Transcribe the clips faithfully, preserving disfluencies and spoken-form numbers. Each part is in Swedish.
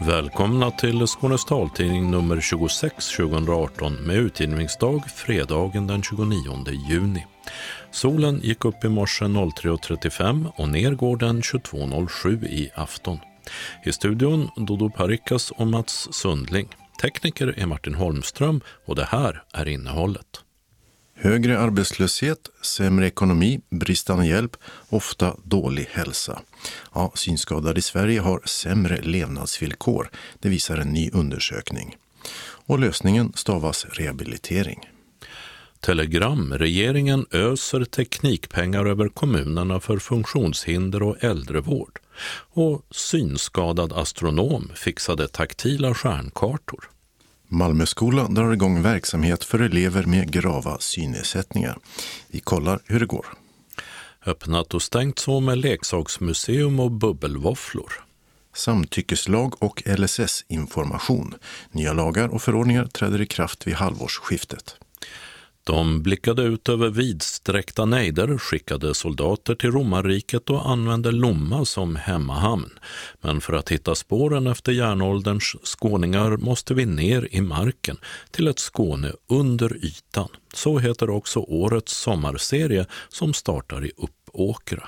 Välkomna till Skånes taltidning nummer tjugosex tjugoarton med utgivningsdag fredagen den tjugonionde juni. Solen gick upp i morse tre trettiofem och ner går den tjugotvå noll sju i afton. I studion Dodo Parikas och Mats Sundling. Tekniker är Martin Holmström och det här är innehållet. Högre arbetslöshet, sämre ekonomi, bristande hjälp, ofta dålig hälsa. Ja, synskadade i Sverige har sämre levnadsvillkor, det visar en ny undersökning. Och lösningen stavas rehabilitering. Telegram. Regeringen öser teknikpengar över kommunerna för funktionshinder och äldrevård. Och synskadad astronom fixade taktila stjärnkartor. Malmöskola drar igång verksamhet för elever med grava synnedsättningar. Vi kollar hur det går. Öppnat och stängt så med leksaksmuseum och bubbelvåfflor. Samtyckeslag och L S S-information. Nya lagar och förordningar träder i kraft vid halvårsskiftet. De blickade ut över vidsträckta nejder, skickade soldater till romarriket och använde Lomma som hemmahamn. Men för att hitta spåren efter järnålderns skåningar måste vi ner i marken till ett Skåne under ytan. Så heter också årets sommarserie som startar i Uppåkra.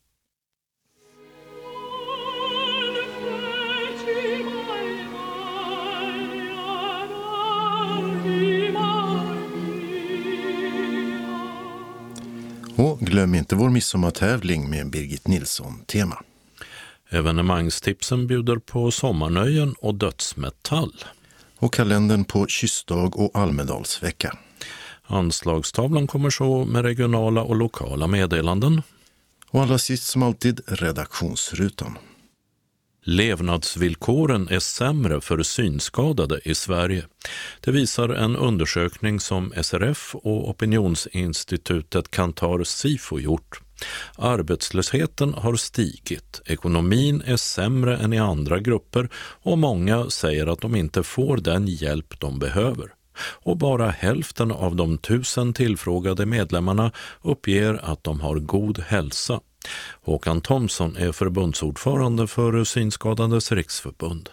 Och glöm inte vår midsommartävling med Birgit Nilsson-tema. Evenemangstipsen bjuder på sommarnöjen och dödsmetall. Och kalendern på Kystdag och Almedalsvecka. Anslagstavlan kommer så med regionala och lokala meddelanden. Och allra sist som alltid redaktionsrutan. Levnadsvillkoren är sämre för synskadade i Sverige. Det visar en undersökning som S R F och opinionsinstitutet Kantar Sifo gjort. Arbetslösheten har stigit, ekonomin är sämre än i andra grupper och många säger att de inte får den hjälp de behöver. Och bara hälften av de tusen tillfrågade medlemmarna uppger att de har god hälsa. Håkan Thomsson är förbundsordförande för Synskadades riksförbund.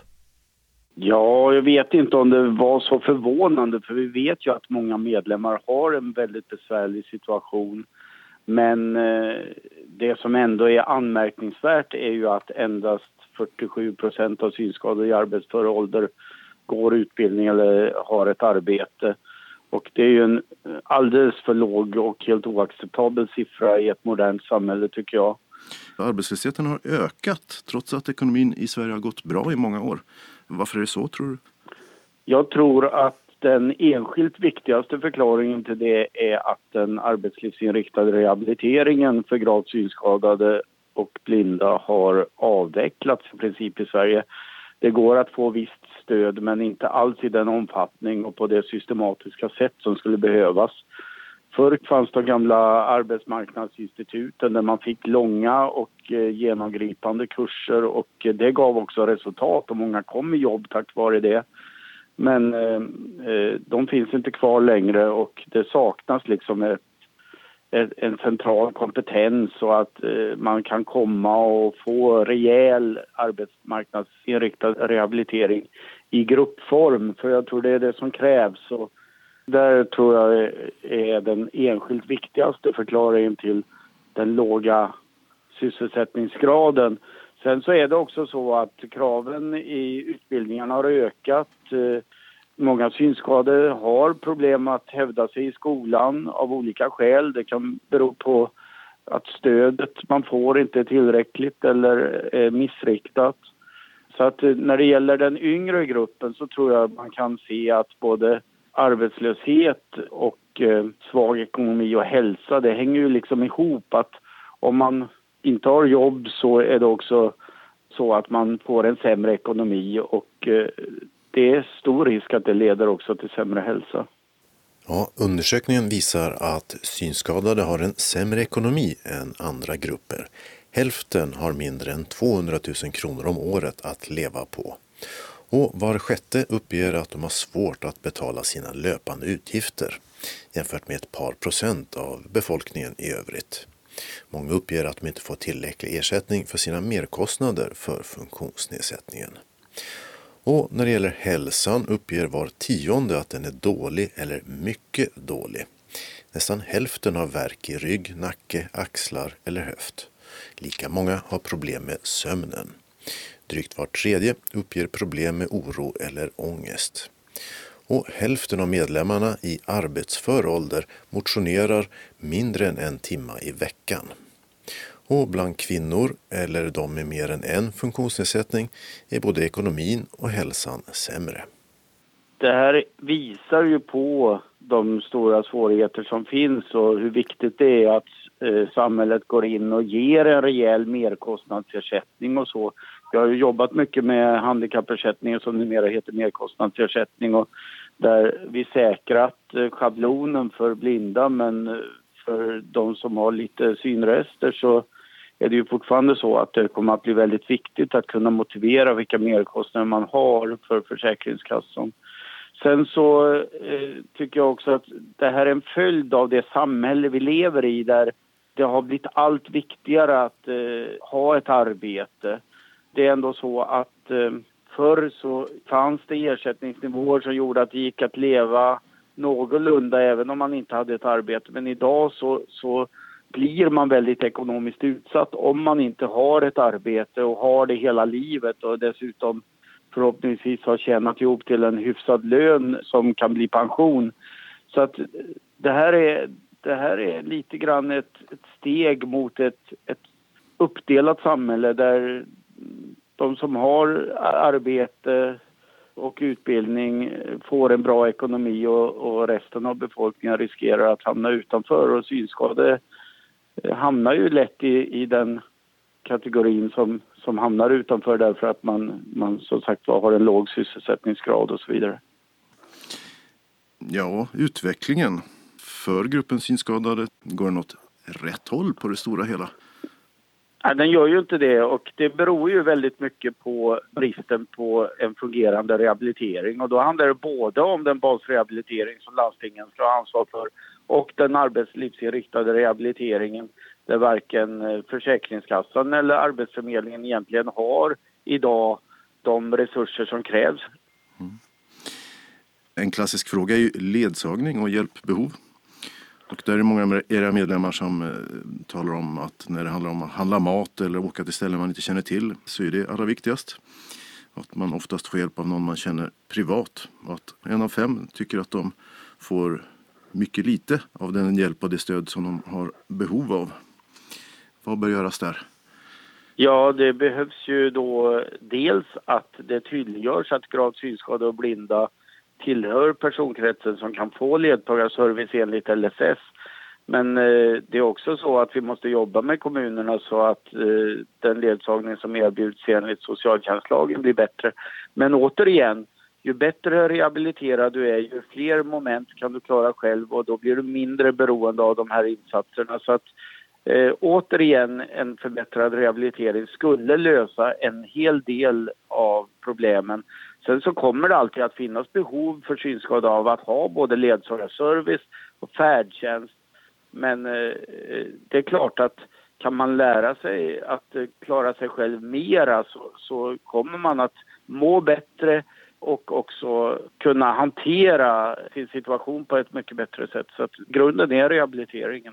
Ja, jag vet inte om det var så förvånande, för vi vet ju att många medlemmar har en väldigt besvärlig situation. Men eh, det som ändå är anmärkningsvärt är ju att endast fyrtiosju procent av synskadade i arbetsför ålder går utbildning eller har ett arbete. Och det är ju en alldeles för låg och helt oacceptabel siffra i ett modernt samhälle, tycker jag. Arbetslösheten har ökat trots att ekonomin i Sverige har gått bra i många år. Varför är det så, tror du? Jag tror att den enskilt viktigaste förklaringen till det är att den arbetslivsinriktade rehabiliteringen för gravt synskadade och blinda har avvecklats i princip i Sverige. Det går att få visst stöd, men inte alls i den omfattning och på det systematiska sätt som skulle behövas. Förr fanns de gamla arbetsmarknadsinstituten där man fick långa och eh, genomgripande kurser, och eh, det gav också resultat och många kom i jobb tack vare det. Men eh, de finns inte kvar längre och det saknas liksom ett, ett, en central kompetens så att eh, man kan komma och få rejäl arbetsmarknadsinriktad rehabilitering i gruppform, för jag tror det är det som krävs. Och där tror jag är den enskilt viktigaste förklaringen till den låga sysselsättningsgraden. Sen så är det också så att kraven i utbildningarna har ökat. Många synskadade har problem att hävda sig i skolan av olika skäl. Det kan bero på att stödet man får inte är tillräckligt eller är missriktat. Så att när det gäller den yngre gruppen så tror jag man kan se att både arbetslöshet och eh, svag ekonomi och hälsa, det hänger ju liksom ihop. Att om man inte har jobb så är det också så att man får en sämre ekonomi, och eh, det är stor risk att det leder också till sämre hälsa. Ja, undersökningen visar att synskadade har en sämre ekonomi än andra grupper. Hälften har mindre än tvåhundratusen kronor om året att leva på. Och var sjätte uppger att de har svårt att betala sina löpande utgifter, jämfört med ett par procent av befolkningen i övrigt. Många uppger att de inte får tillräcklig ersättning för sina merkostnader för funktionsnedsättningen. Och när det gäller hälsan uppger var tionde att den är dålig eller mycket dålig. Nästan hälften har värk i rygg, nacke, axlar eller höft. Lika många har problem med sömnen. Drygt var tredje uppger problem med oro eller ångest. Och hälften av medlemmarna i arbetsför ålder motionerar mindre än en timme i veckan. Och bland kvinnor eller de med mer än en funktionsnedsättning är både ekonomin och hälsan sämre. Det här visar ju på de stora svårigheter som finns och hur viktigt det är att eh, samhället går in och ger en rejäl merkostnadsersättning och så. Jag har ju jobbat mycket med handikappersättningen som numera heter merkostnadsersättning och där vi säkrat eh, schablonen för blinda, men för de som har lite synrester så är det ju fortfarande så att det kommer att bli väldigt viktigt att kunna motivera vilka merkostnader man har för Försäkringskassan. Sen så eh, tycker jag också att det här är en följd av det samhälle vi lever i där det har blivit allt viktigare att eh, ha ett arbete. Det är ändå så att eh, förr så fanns det ersättningsnivåer som gjorde att det gick att leva någorlunda även om man inte hade ett arbete. Men idag så, så blir man väldigt ekonomiskt utsatt om man inte har ett arbete och har det hela livet och dessutom förhoppningsvis har tjänat ihop till en hyfsad lön som kan bli pension. Så att det här är, det här är lite grann ett, ett steg mot ett, ett uppdelat samhälle där de som har arbete och utbildning får en bra ekonomi och, och resten av befolkningen riskerar att hamna utanför. Och synskadade hamnar ju lätt i, i den kategorin som, som hamnar utanför därför att man, man som sagt har en låg sysselsättningsgrad och så vidare. Ja, utvecklingen för gruppen synskadade går något rätt håll på det stora hela. Nej, den gör ju inte det och det beror ju väldigt mycket på bristen på en fungerande rehabilitering och då handlar det både om den basrehabilitering som landstingen ska ha ansvar för och den arbetslivsinriktade rehabiliteringen där varken Försäkringskassan eller Arbetsförmedlingen egentligen har idag de resurser som krävs. Mm. En klassisk fråga är ju ledsagning och hjälpbehov. Och där är många av era medlemmar som eh, talar om att när det handlar om att handla mat eller åka till ställen man inte känner till så är det allra viktigast. Att man oftast får hjälp av någon man känner privat. Och att en av fem tycker att de får mycket lite av den hjälp och det stöd som de har behov av. Vad bör göras där? Ja, det behövs ju då dels att det tydliggörs att gravt synskadade och blinda tillhör personkretsen som kan få ledtagarservice enligt L S S. Men eh, det är också så att vi måste jobba med kommunerna så att eh, den ledsagning som erbjuds enligt socialtjänstlagen blir bättre. Men återigen, ju bättre rehabiliterad du är, ju fler moment kan du klara själv och då blir du mindre beroende av de här insatserna. Så att eh, återigen en förbättrad rehabilitering skulle lösa en hel del av problemen. Sen så kommer det alltid att finnas behov för synskadade av att ha både ledsagarservice och färdtjänst. Men eh, det är klart att kan man lära sig att eh, klara sig själv mera så, så kommer man att må bättre och också kunna hantera sin situation på ett mycket bättre sätt. Så att grunden är rehabiliteringen.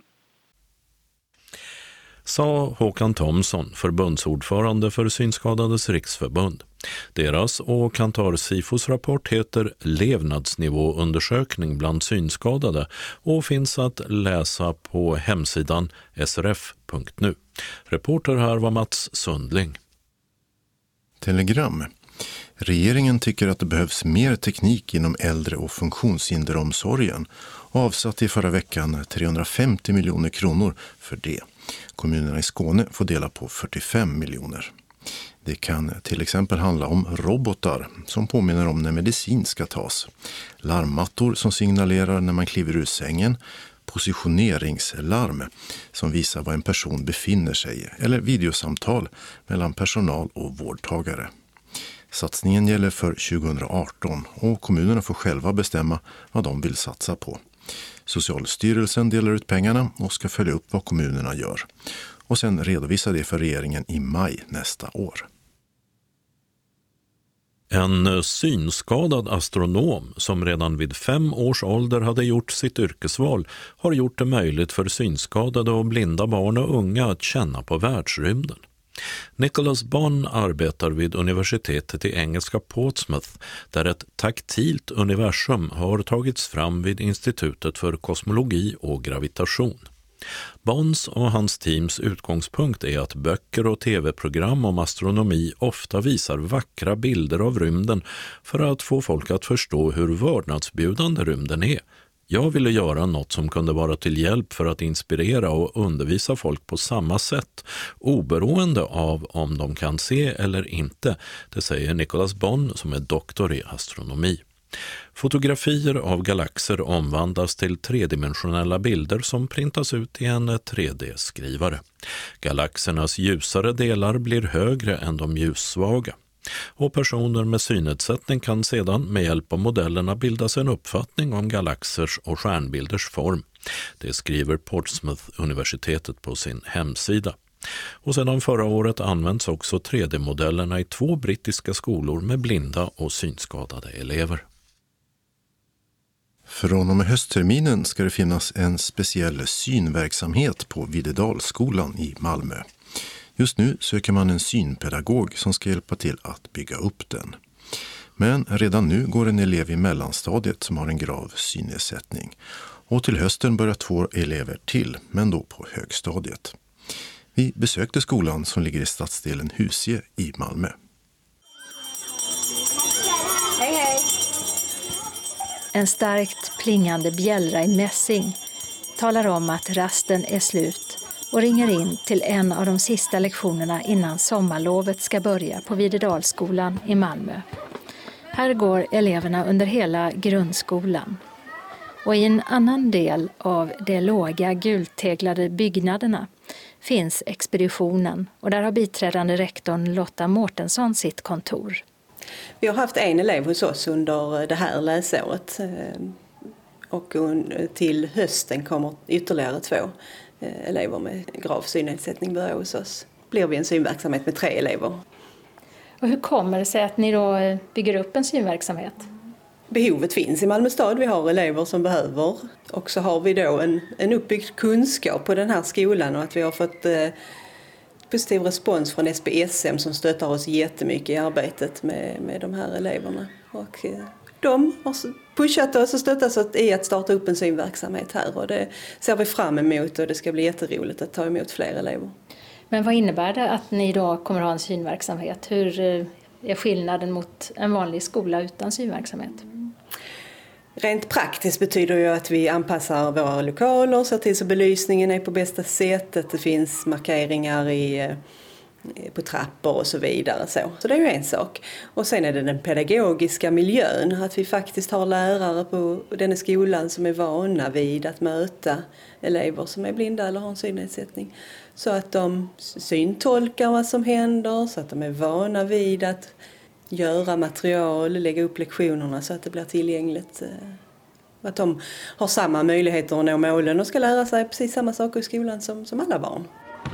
Sa Håkan Thomsson, förbundsordförande för Synskadades riksförbund. Deras och Kantar Sifos rapport heter Levnadsnivåundersökning bland synskadade och finns att läsa på hemsidan s r f punkt nu. Reporter här var Mats Sundling. Telegram. Regeringen tycker att det behövs mer teknik inom äldre- och funktionshinderomsorgen och avsatt i förra veckan trehundrafemtio miljoner kronor för det. Kommunerna i Skåne får dela på fyrtiofem miljoner. Det kan till exempel handla om robotar som påminner om när medicin ska tas, larmmattor som signalerar när man kliver ur sängen, positioneringslarm som visar var en person befinner sig eller videosamtal mellan personal och vårdtagare. Satsningen gäller för tjugoarton och kommunerna får själva bestämma vad de vill satsa på. Socialstyrelsen delar ut pengarna och ska följa upp vad kommunerna gör. Och sen redovisa det för regeringen i maj nästa år. En synskadad astronom som redan vid fem års ålder hade gjort sitt yrkesval har gjort det möjligt för synskadade och blinda barn och unga att känna på världsrymden. Nicholas Bond arbetar vid universitetet i engelska Portsmouth där ett taktilt universum har tagits fram vid Institutet för kosmologi och gravitation. Bonds och hans teams utgångspunkt är att böcker och tv-program om astronomi ofta visar vackra bilder av rymden för att få folk att förstå hur vördnadsbjudande rymden är. Jag ville göra något som kunde vara till hjälp för att inspirera och undervisa folk på samma sätt, oberoende av om de kan se eller inte, det säger Nicholas Bond som är doktor i astronomi. Fotografier av galaxer omvandlas till tredimensionella bilder som printas ut i en tre D-skrivare. Galaxernas ljusare delar blir högre än de ljussvaga. Och personer med synnedsättning kan sedan med hjälp av modellerna bilda sig en uppfattning om galaxers och stjärnbilders form. Det skriver Portsmouth-universitetet på sin hemsida. Och sedan förra året används också tre D-modellerna i två brittiska skolor med blinda och synskadade elever. Från och med höstterminen ska det finnas en speciell synverksamhet på Videdalsskolan i Malmö. Just nu söker man en synpedagog som ska hjälpa till att bygga upp den. Men redan nu går en elev i mellanstadiet som har en grav synnedsättning. Och till hösten börjar två elever till, men då på högstadiet. Vi besökte skolan som ligger i stadsdelen Husie i Malmö. Hej, hej! En starkt plingande bjällra i mässing talar om att rasten är slut och ringer in till en av de sista lektionerna innan sommarlovet ska börja på Videdalsskolan i Malmö. Här går eleverna under hela grundskolan. Och i en annan del av de låga gulteglade byggnaderna finns expeditionen och där har biträdande rektorn Lotta Mårtensson sitt kontor. Vi har haft en elev hos oss under det här läsåret och till hösten kommer ytterligare två elever med grav synnedsättning börja hos oss. Blir vi en synverksamhet med tre elever. Och hur kommer det sig att ni då bygger upp en synverksamhet? Behovet finns i Malmö stad. Vi har elever som behöver. Och så har vi då en, en uppbyggd kunskap på den här skolan och att vi har fått eh, positiv respons från S B S M som stöttar oss jättemycket i arbetet med, med de här eleverna. Och eh, de har pushat oss och stöttat oss i att starta upp en synverksamhet här och det ser vi fram emot och det ska bli jätteroligt att ta emot fler elever. Men vad innebär det att ni då kommer att ha en synverksamhet? Hur är skillnaden mot en vanlig skola utan synverksamhet? Rent praktiskt betyder ju att vi anpassar våra lokaler så att belysningen är på bästa sätt, att det finns markeringar i, på trappor och så vidare. Så. så det är ju en sak. Och sen är det den pedagogiska miljön, att vi faktiskt har lärare på den skolan som är vana vid att möta elever som är blinda eller har en synnedsättning. Så att de syntolkar vad som händer, så att de är vana vid att göra material, lägga upp lektionerna så att det blir tillgängligt. Att de har samma möjligheter att nå målen och ska lära sig precis samma saker i skolan som, som alla barn.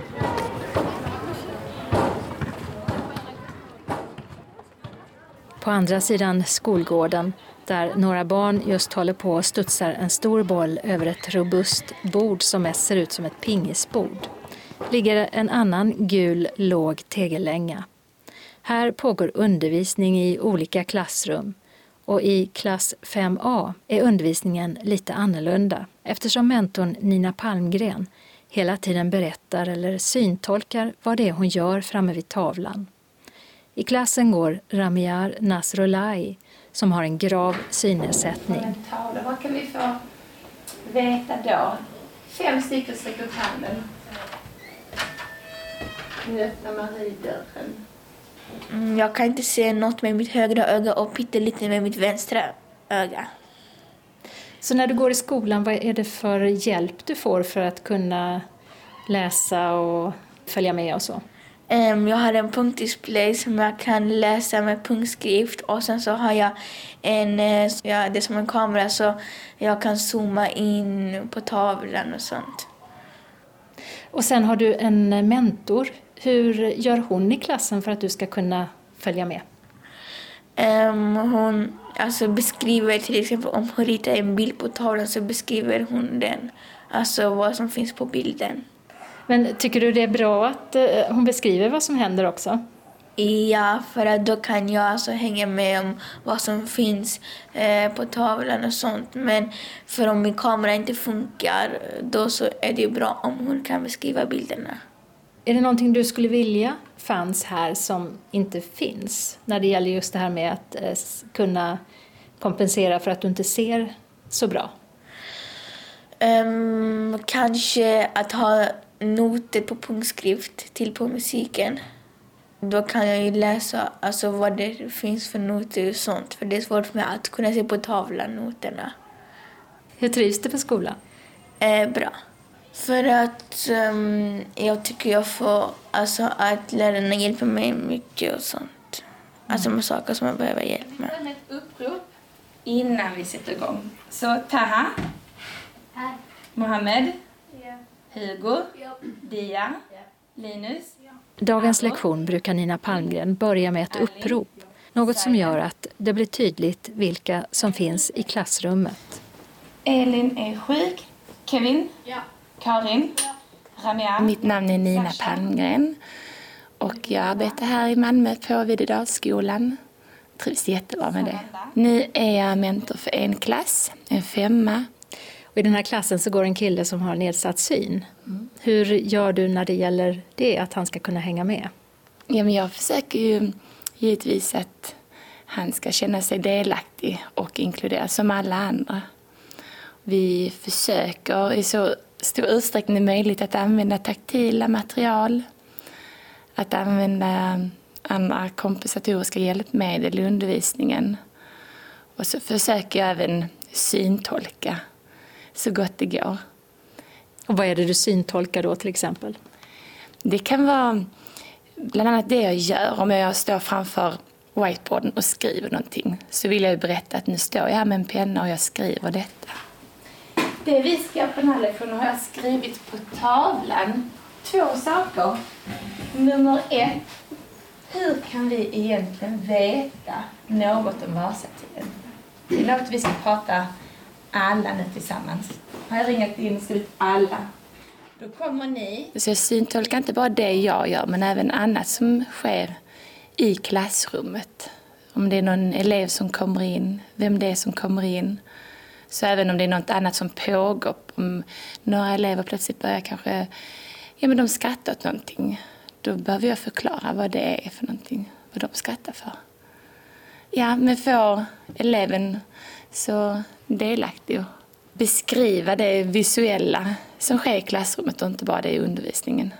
På andra sidan skolgården, där några barn just håller på och studsar en stor boll över ett robust bord som mest ser ut som ett pingisbord, ligger en annan gul låg tegellänga. Här pågår undervisning i olika klassrum och i klass fem A är undervisningen lite annorlunda eftersom mentorn Nina Palmgren hela tiden berättar eller syntolkar vad det är hon gör framme vid tavlan. I klassen går Ramiar Nasrullahi som har en grav synnedsättning. Vad kan vi få veta då? Fem stycken sträcker upp handen. Nu öppnar Marie dörren. Mm, jag kan inte se något med mitt högra öga och pyttelite med mitt vänstra öga. Så när du går i skolan, vad är det för hjälp du får för att kunna läsa och följa med och så? Um, jag har en punktdisplay som jag kan läsa med punktskrift och sen så har jag en, ja, det är som en kamera så jag kan zooma in på tavlan och sånt. Och sen har du en mentor. Hur gör hon i klassen för att du ska kunna följa med? Um, hon alltså, beskriver till exempel om hon ritar en bild på tavlan så beskriver hon den. Alltså vad som finns på bilden. Men tycker du det är bra att uh, hon beskriver vad som händer också? Ja, för att då kan jag alltså hänga med om vad som finns eh, på tavlan och sånt. Men för om min kamera inte funkar, då så är det ju bra om hon kan beskriva bilderna. Är det någonting du skulle vilja fanns här som inte finns? När det gäller just det här med att eh, kunna kompensera för att du inte ser så bra. Um, kanske att ha noter på punktskrift till på musiken. Då kan jag ju läsa alltså, vad det finns för noter och sånt. För det är svårt för mig att kunna se på tavlan noterna. Hur trivs du på skolan? Eh, bra. För att um, jag tycker jag får alltså, att lärarna hjälper mig mycket och sånt. Alltså med saker som jag behöver hjälp med. Ett upprop innan vi sätter igång. Så Taha, här. Mohammed, ja. Hugo, ja. Dia, ja. Linus. Ja. Dagens lektion brukar Nina Palmgren börja med ett upprop. Något som gör att det blir tydligt vilka som finns i klassrummet. Elin är sjuk. Kevin? Ja. Karin? Ja. Ramia? Mitt namn är Nina Palmgren och jag arbetar här i Malmö på Videdalsskolan. Trivs jättebra med det. Nu är jag mentor för en klass, en femma. Och i den här klassen så går en kille som har nedsatt syn. Mm. Hur gör du när det gäller det, att han ska kunna hänga med? Ja, men jag försöker ju givetvis att han ska känna sig delaktig och inkluderad som alla andra. Vi försöker i så stor utsträckning möjligt att använda taktila material, att använda andra kompensatoriska hjälpmedel i undervisningen. Och så försöker jag även syntolka så gott det går. Och vad är det du syntolkar då till exempel? Det kan vara bland annat det jag gör. Om jag står framför whiteboarden och skriver någonting så vill jag ju berätta att nu står jag här med en penna och jag skriver detta. Det vi ska på den här lektionen har jag skrivit på tavlan. Två saker. Nummer ett. Hur kan vi egentligen veta något om Vasatiden? Det är något vi ska prata alla nu tillsammans. Har jag ringat in och skrivit alla. Då kommer ni. Så jag syntolkar inte bara det jag gör men även annat som sker i klassrummet. Om det är någon elev som kommer in, vem det är som kommer in. Så även om det är något annat som pågår, om några elever plötsligt börjar kanske, ja men de skrattar åt någonting. Då behöver jag förklara vad det är för någonting, vad de skrattar för. Ja, men får eleven så delaktig och beskriva det visuella som sker i klassrummet och inte bara det i undervisningen.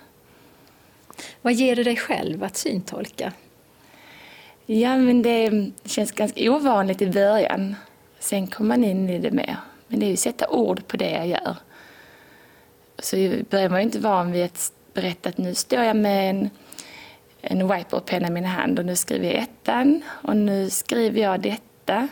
Vad ger det dig själv att syntolka? Ja, men det känns ganska ovanligt i början. Sen kommer man in i det mer. Men det är ju att sätta ord på det jag gör. Så börjar man ju inte van vid att berätta att nu står jag med en, en whiteboardpenna i min hand och nu skriver jag ettan och nu skriver jag detta.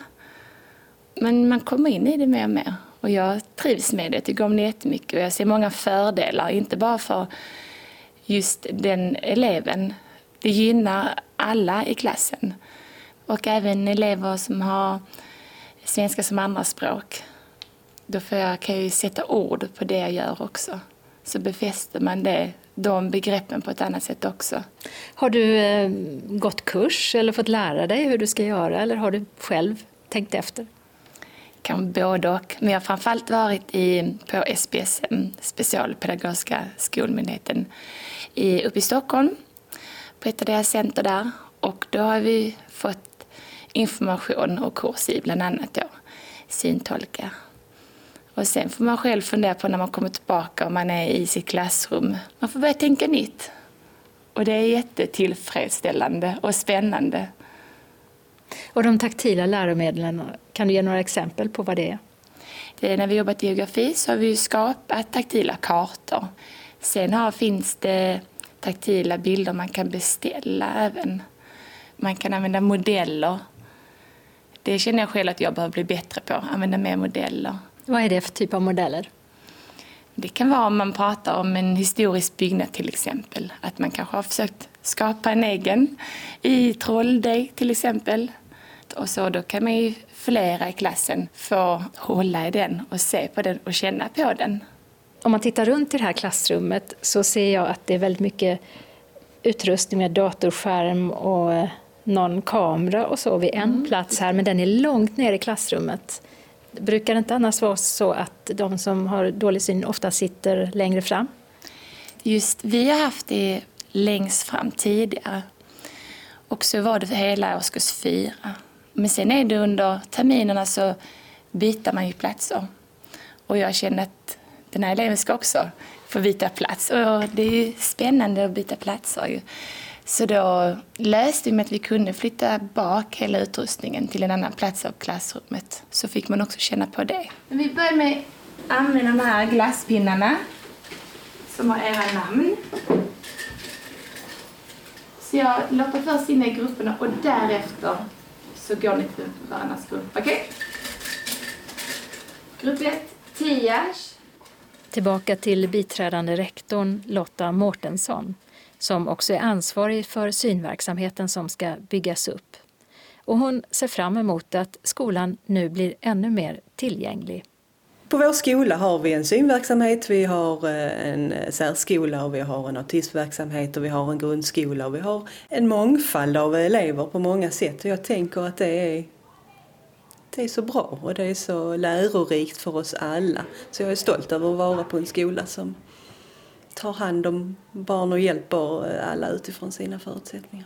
Men man kommer in i det mer och mer. Och jag trivs med det, jag tycker om det jättemycket. Och jag ser många fördelar, inte bara för just den eleven. Det gynnar alla i klassen. Och även elever som har svenska som andra språk. Då får jag, kan jag ju sätta ord på det jag gör också. Så befäster man det, de begreppen på ett annat sätt också. Har du eh, gått kurs eller fått lära dig hur du ska göra? Eller har du själv tänkt efter? Kan både och. Men jag har framförallt varit i, på S P S M, Specialpedagogiska skolmyndigheten, i, uppe i Stockholm. På ett av deras center där. Och då har vi fått information och kurs i bland annat då, syntolka. Och sen får man själv fundera på när man kommer tillbaka och man är i sitt klassrum. Man får börja tänka nytt. Och det är jättetillfredsställande och spännande. Och de taktila läromedlen, kan du ge några exempel på vad det är? Det är när vi jobbat i geografi så har vi ju skapat taktila kartor. Sen har, finns det taktila bilder man kan beställa även. Man kan använda modeller. Det känner jag själv att jag behöver bli bättre på, använda mer modeller. Vad är det för typ av modeller? Det kan vara om man pratar om en historisk byggnad till exempel. Att man kanske har försökt skapa en egen i trolldeg till exempel. svart och så, då kan man ju flera i klassen få hålla i den och se på den och känna på den. Om man tittar runt i det här klassrummet så ser jag att det är väldigt mycket utrustning med datorskärm och någon kamera och så vid en mm. plats här, men den är långt ner i klassrummet. Brukar det inte annars vara så att de som har dålig syn ofta sitter längre fram? Just, vi har haft det längst fram tidigare. Och så var det för hela årskurs fyra. Men sen är det under terminerna så byter man ju platser. Och jag känner att den här eleven ska också få byta plats. Och det är ju spännande att byta platser ju. Så då löste vi med att vi kunde flytta bak hela utrustningen till en annan plats av klassrummet. Så fick man också känna på det. Vi börjar med att använda de här glasspinnarna som har era namn. Så jag låter först in i grupperna och därefter så går ni till varandras grupp. Okej? Okay? Grupp ett, Tias. Tillbaka till biträdande rektorn Lotta Mårtensson, som också är ansvarig för synverksamheten som ska byggas upp. Och hon ser fram emot att skolan nu blir ännu mer tillgänglig. På vår skola har vi en synverksamhet, vi har en särskola och vi har en autismverksamhet och vi har en grundskola och vi har en mångfald av elever på många sätt. Och jag tänker att det är, det är så bra och det är så lärorikt för oss alla. Så jag är stolt över att vara på en skola som tar hand om barn och hjälper alla utifrån sina förutsättningar.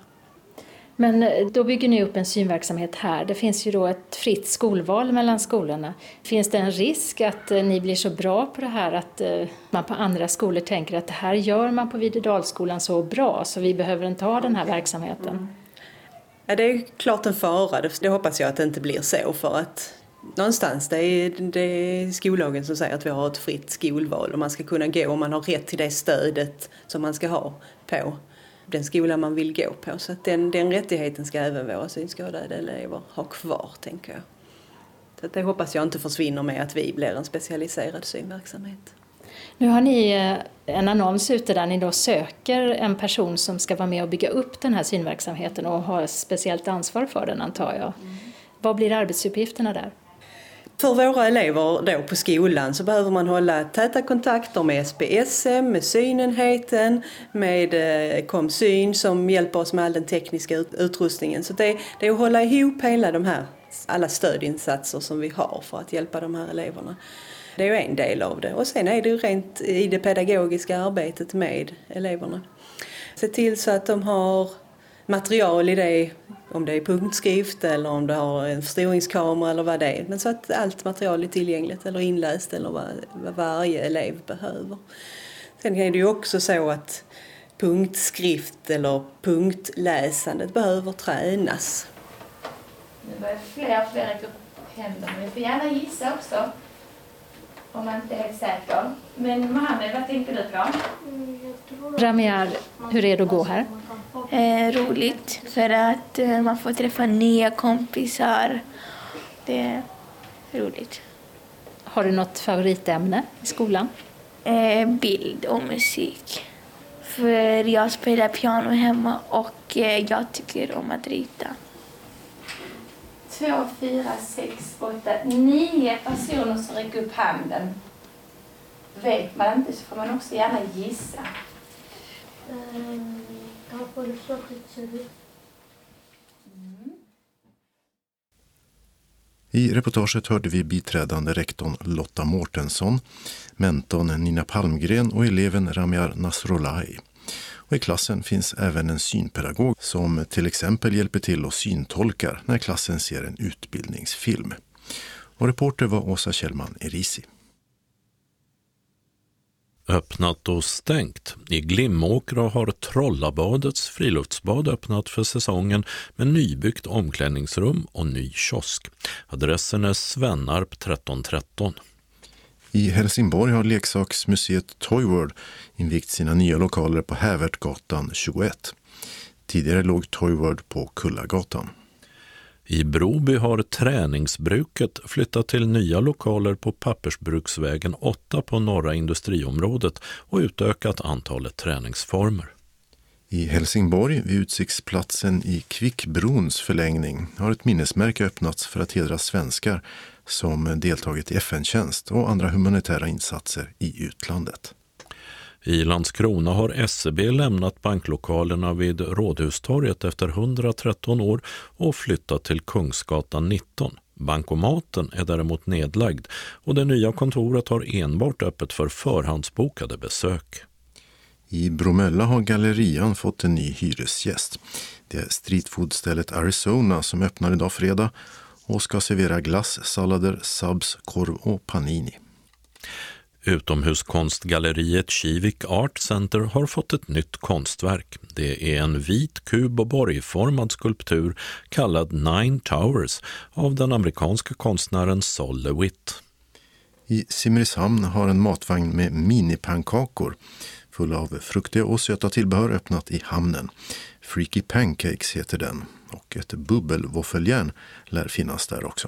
Men då bygger ni upp en synverksamhet här. Det finns ju då ett fritt skolval mellan skolorna. Finns det en risk att ni blir så bra på det här att man på andra skolor tänker att det här gör man på Videdalsskolan så bra så vi behöver inte ha den här verksamheten? Mm. Ja, det är klart en fara. Det hoppas jag att det inte blir så för att någonstans det är, det är skollagen som säger att vi har ett fritt skolval och man ska kunna gå och man har rätt till det stödet som man ska ha på den skola man vill gå på. Så att den, den rättigheten ska även våra synskadade elever ha kvar, tänker jag. Så att det hoppas jag inte försvinner med att vi blir en specialiserad synverksamhet. Nu har ni en annons ute där ni då söker en person som ska vara med och bygga upp den här synverksamheten och ha speciellt ansvar för den, antar jag. Mm. Vad blir arbetsuppgifterna där? För våra elever då på skolan så behöver man hålla täta kontakter med S P S M, med synenheten, med Komsyn som hjälper oss med all den tekniska utrustningen. Så det, det är att hålla ihop hela de här, alla stödinsatser som vi har för att hjälpa de här eleverna. Det är ju en del av det. Och sen är det ju rent i det pedagogiska arbetet med eleverna. Se till så att de har material i det, om det är punktskrift eller om det har en förstoringskamera eller vad det är. Men så att allt material är tillgängligt eller inläst eller vad, vad varje elev behöver. Sen är det ju också så att punktskrift eller punktläsandet behöver tränas. Nu börjar fler och fler räcka upp händerna. Vi får gärna gissa också. Om man inte är helt säker. Men Mohammed, vad tänker du på? Ramiar, hur är det att gå här? Eh, roligt, för att eh, man får träffa nya kompisar. Det är roligt. Har du något favoritämne i skolan? Eh, bild och musik. För jag spelar piano hemma och eh, jag tycker om att rita. Två, fyra, sex, åtta, nio personer som räcker upp handen. Vet man inte så får man också gärna gissa. Um, mm. I reportaget hörde vi biträdande rektorn Lotta Mårtensson, mentorn Nina Palmgren och eleven Ramiar Nasrollahi. Och i klassen finns även en synpedagog som till exempel hjälper till och syntolkar när klassen ser en utbildningsfilm. Och reporter var Åsa Kjellman Erisi. Öppnat och stängt. I Glimåkra har Trollabadets friluftsbad öppnat för säsongen med nybyggt omklädningsrum och ny kiosk. Adressen är Svennarp tretton tretton. I Helsingborg har leksaksmuseet Toy World invigt sina nya lokaler på Hävertgatan tjugoett. Tidigare låg Toy World på Kullagatan. I Broby har träningsbruket flyttat till nya lokaler på Pappersbruksvägen åtta på norra industriområdet och utökat antalet träningsformer. I Helsingborg, vid utsiktsplatsen i Kvickbrons förlängning, har ett minnesmärke öppnats för att hedra svenskar som deltagit i F N-tjänst och andra humanitära insatser i utlandet. I Landskrona har S E B lämnat banklokalerna vid Rådhustorget efter hundratretton år och flyttat till Kungsgatan nitton. Bankomaten är däremot nedlagd och det nya kontoret har enbart öppet för förhandsbokade besök. I Bromölla har gallerian fått en ny hyresgäst. Det är streetfoodstället Arizona som öppnar idag fredag och ska servera glass, sallader, subs, korv och panini. Utomhuskonstgalleriet Kivik Art Center har fått ett nytt konstverk. Det är en vit kub- och borgformad skulptur kallad Nine Towers av den amerikanska konstnären Sol LeWitt. I Simrishamn har en matvagn med minipannkakor full av fruktiga och söta tillbehör öppnat i hamnen. Freaky Pancakes heter den och ett bubbelvåffeljärn lär finnas där också.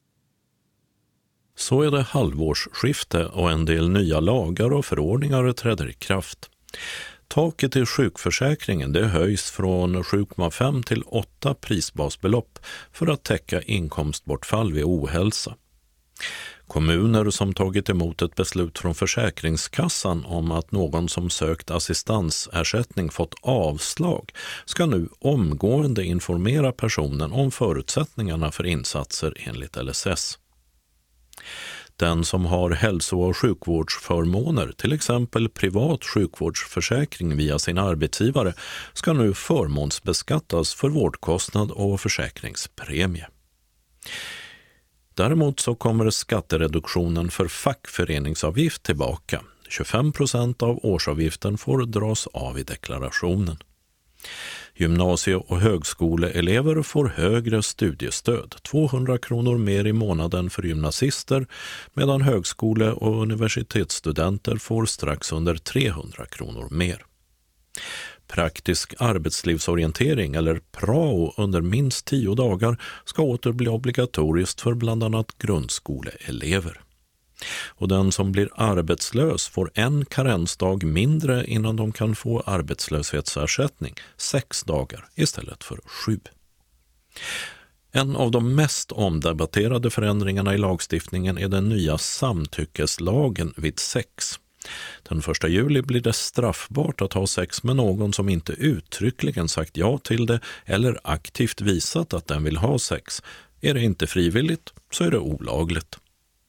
Så är det halvårsskifte och en del nya lagar och förordningar träder i kraft. Taket i sjukförsäkringen det höjs från sju komma fem till åtta prisbasbelopp för att täcka inkomstbortfall vid ohälsa. Kommuner som tagit emot ett beslut från Försäkringskassan om att någon som sökt assistansersättning fått avslag ska nu omgående informera personen om förutsättningarna för insatser enligt L S S. Den som har hälso- och sjukvårdsförmåner, till exempel privat sjukvårdsförsäkring via sin arbetsgivare, ska nu förmånsbeskattas för vårdkostnad och försäkringspremie. Däremot så kommer skattereduktionen för fackföreningsavgift tillbaka. tjugofem procent av årsavgiften får dras av i deklarationen. Gymnasie- och högskoleelever får högre studiestöd, tvåhundra kronor mer i månaden för gymnasister, medan högskole- och universitetsstudenter får strax under trehundra kronor mer. Praktisk arbetslivsorientering eller prao under minst tio dagar ska åter bli obligatoriskt för bland annat grundskoleelever. Och den som blir arbetslös får en karensdag mindre innan de kan få arbetslöshetsersättning, sex dagar istället för sju. En av de mest omdebatterade förändringarna i lagstiftningen är den nya samtyckeslagen vid sex. Den första juli blir det straffbart att ha sex med någon som inte uttryckligen sagt ja till det eller aktivt visat att den vill ha sex. Är det inte frivilligt så är det olagligt.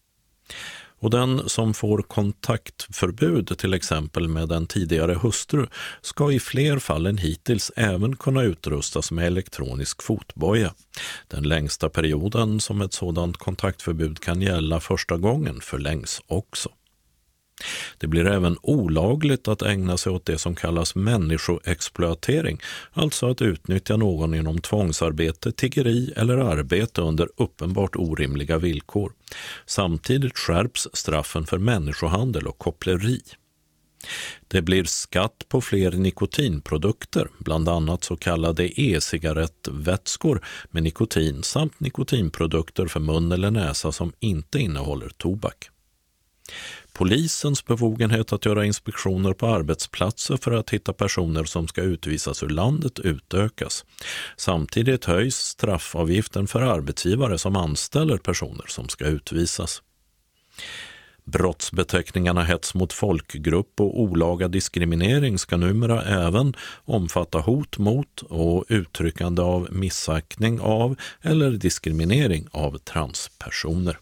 Och den som får kontaktförbud till exempel med en tidigare hustru ska i fler fall än hittills även kunna utrustas med elektronisk fotboja. Den längsta perioden som ett sådant kontaktförbud kan gälla första gången förlängs också. Det blir även olagligt att ägna sig åt det som kallas människoexploatering, alltså att utnyttja någon inom tvångsarbete, tiggeri eller arbete under uppenbart orimliga villkor. Samtidigt skärps straffen för människohandel och koppleri. Det blir skatt på fler nikotinprodukter, bland annat så kallade e-cigarettvätskor med nikotin samt nikotinprodukter för mun eller näsa som inte innehåller tobak. Polisens befogenhet att göra inspektioner på arbetsplatser för att hitta personer som ska utvisas ur landet utökas. Samtidigt höjs straffavgiften för arbetsgivare som anställer personer som ska utvisas. Brottsbeteckningarna hets mot folkgrupp och olaga diskriminering ska numera även omfatta hot mot och uttryckande av missaktning av eller diskriminering av transpersoner.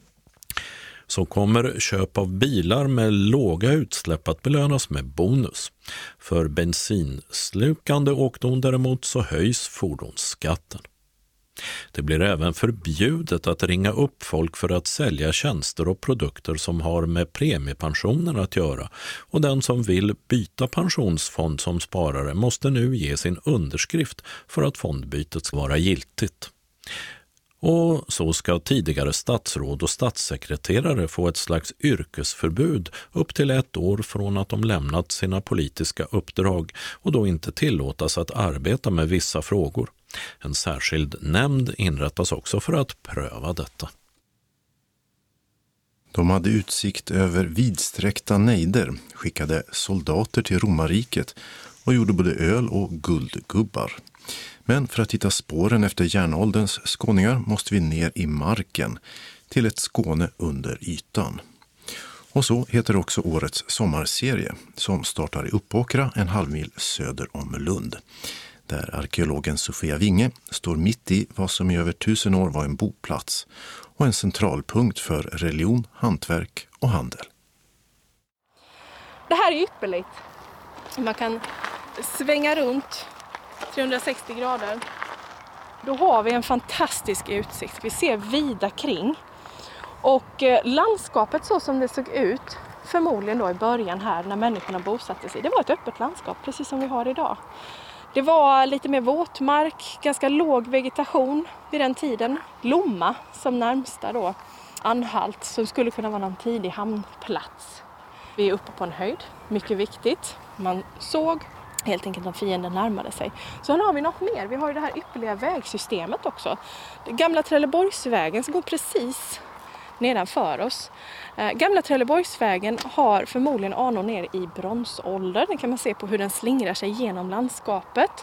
Så kommer köp av bilar med låga utsläpp att belönas med bonus. För bensinslukande åkdon däremot så höjs fordonsskatten. Det blir även förbjudet att ringa upp folk för att sälja tjänster och produkter som har med premiepensionen att göra, och den som vill byta pensionsfond som sparare måste nu ge sin underskrift för att fondbytet ska vara giltigt. Och så ska tidigare statsråd och statssekreterare få ett slags yrkesförbud upp till ett år från att de lämnat sina politiska uppdrag och då inte tillåtas att arbeta med vissa frågor. En särskild nämnd inrättas också för att pröva detta. De hade utsikt över vidsträckta nejder, skickade soldater till romarriket och gjorde både öl och guldgubbar. Men för att hitta spåren efter järnålderns skåningar måste vi ner i marken till ett Skåne under ytan. Och så heter också årets sommarserie som startar i Uppåkra en halvmil söder om Lund. Där arkeologen Sofia Winge står mitt i vad som i över tusen år var en boplats och en centralpunkt för religion, hantverk och handel. Det här är ypperligt. Man kan svänga runt trehundrasextio grader. Då har vi en fantastisk utsikt. Vi ser vida kring. Och landskapet så som det såg ut, förmodligen då i början här när människorna bosatte sig, det var ett öppet landskap precis som vi har idag. Det var lite mer våtmark, ganska låg vegetation vid den tiden. Lomma som närmsta då, anhalt som skulle kunna vara någon tidig hamnplats. Vi är uppe på en höjd, mycket viktigt. Man såg helt enkelt om fienden närmade sig. Så här har vi något mer. Vi har ju det här ypperliga vägsystemet också. Den gamla Trelleborgsvägen som går precis nedanför oss. Gamla Trelleborgsvägen har förmodligen anor ner i bronsålder. Det kan man se på hur den slingrar sig genom landskapet.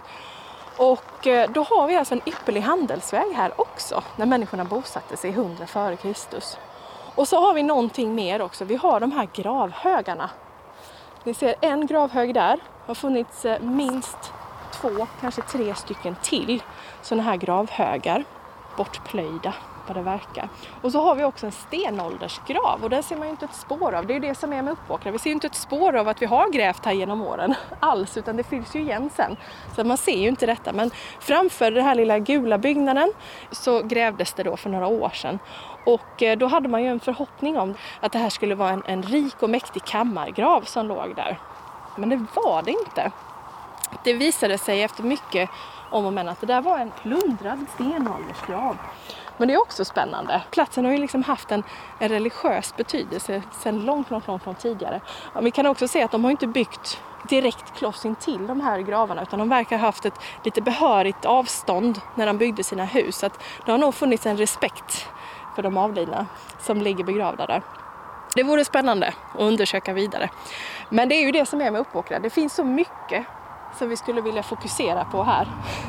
Och då har vi alltså en ypperlig handelsväg här också när människorna bosatte sig hundra före Kristus. Och så har vi någonting mer också. Vi har de här gravhögarna. Ni ser en gravhög där. Det har funnits minst två, kanske tre stycken till sådana här gravhögar. Bortplöjda, vad det verkar. Och så har vi också en stenåldersgrav. Och den ser man ju inte ett spår av. Det är ju det som är med Uppåkra. Vi ser ju inte ett spår av att vi har grävt här genom åren alls. Utan det fylls ju igen sen. Så man ser ju inte detta. Men framför den här lilla gula byggnaden så grävdes det då för några år sedan. Och då hade man ju en förhoppning om att det här skulle vara en, en rik och mäktig kammargrav som låg där. Men det var det inte. Det visade sig efter mycket om och men att det där var en plundrad stenåldersgrav. Men det är också spännande. Platsen har ju liksom haft en, en religiös betydelse sedan långt, långt, långt, långt tidigare. Ja, vi kan också se att de har inte byggt direkt kloss in till de här gravarna utan de verkar ha haft ett lite behörigt avstånd när de byggde sina hus. Så att det har nog funnits en respekt för de avlidna som ligger begravda där. Det vore spännande att undersöka vidare. Men det är ju det som är med Uppåkra. Det finns så mycket som vi skulle vilja fokusera på här.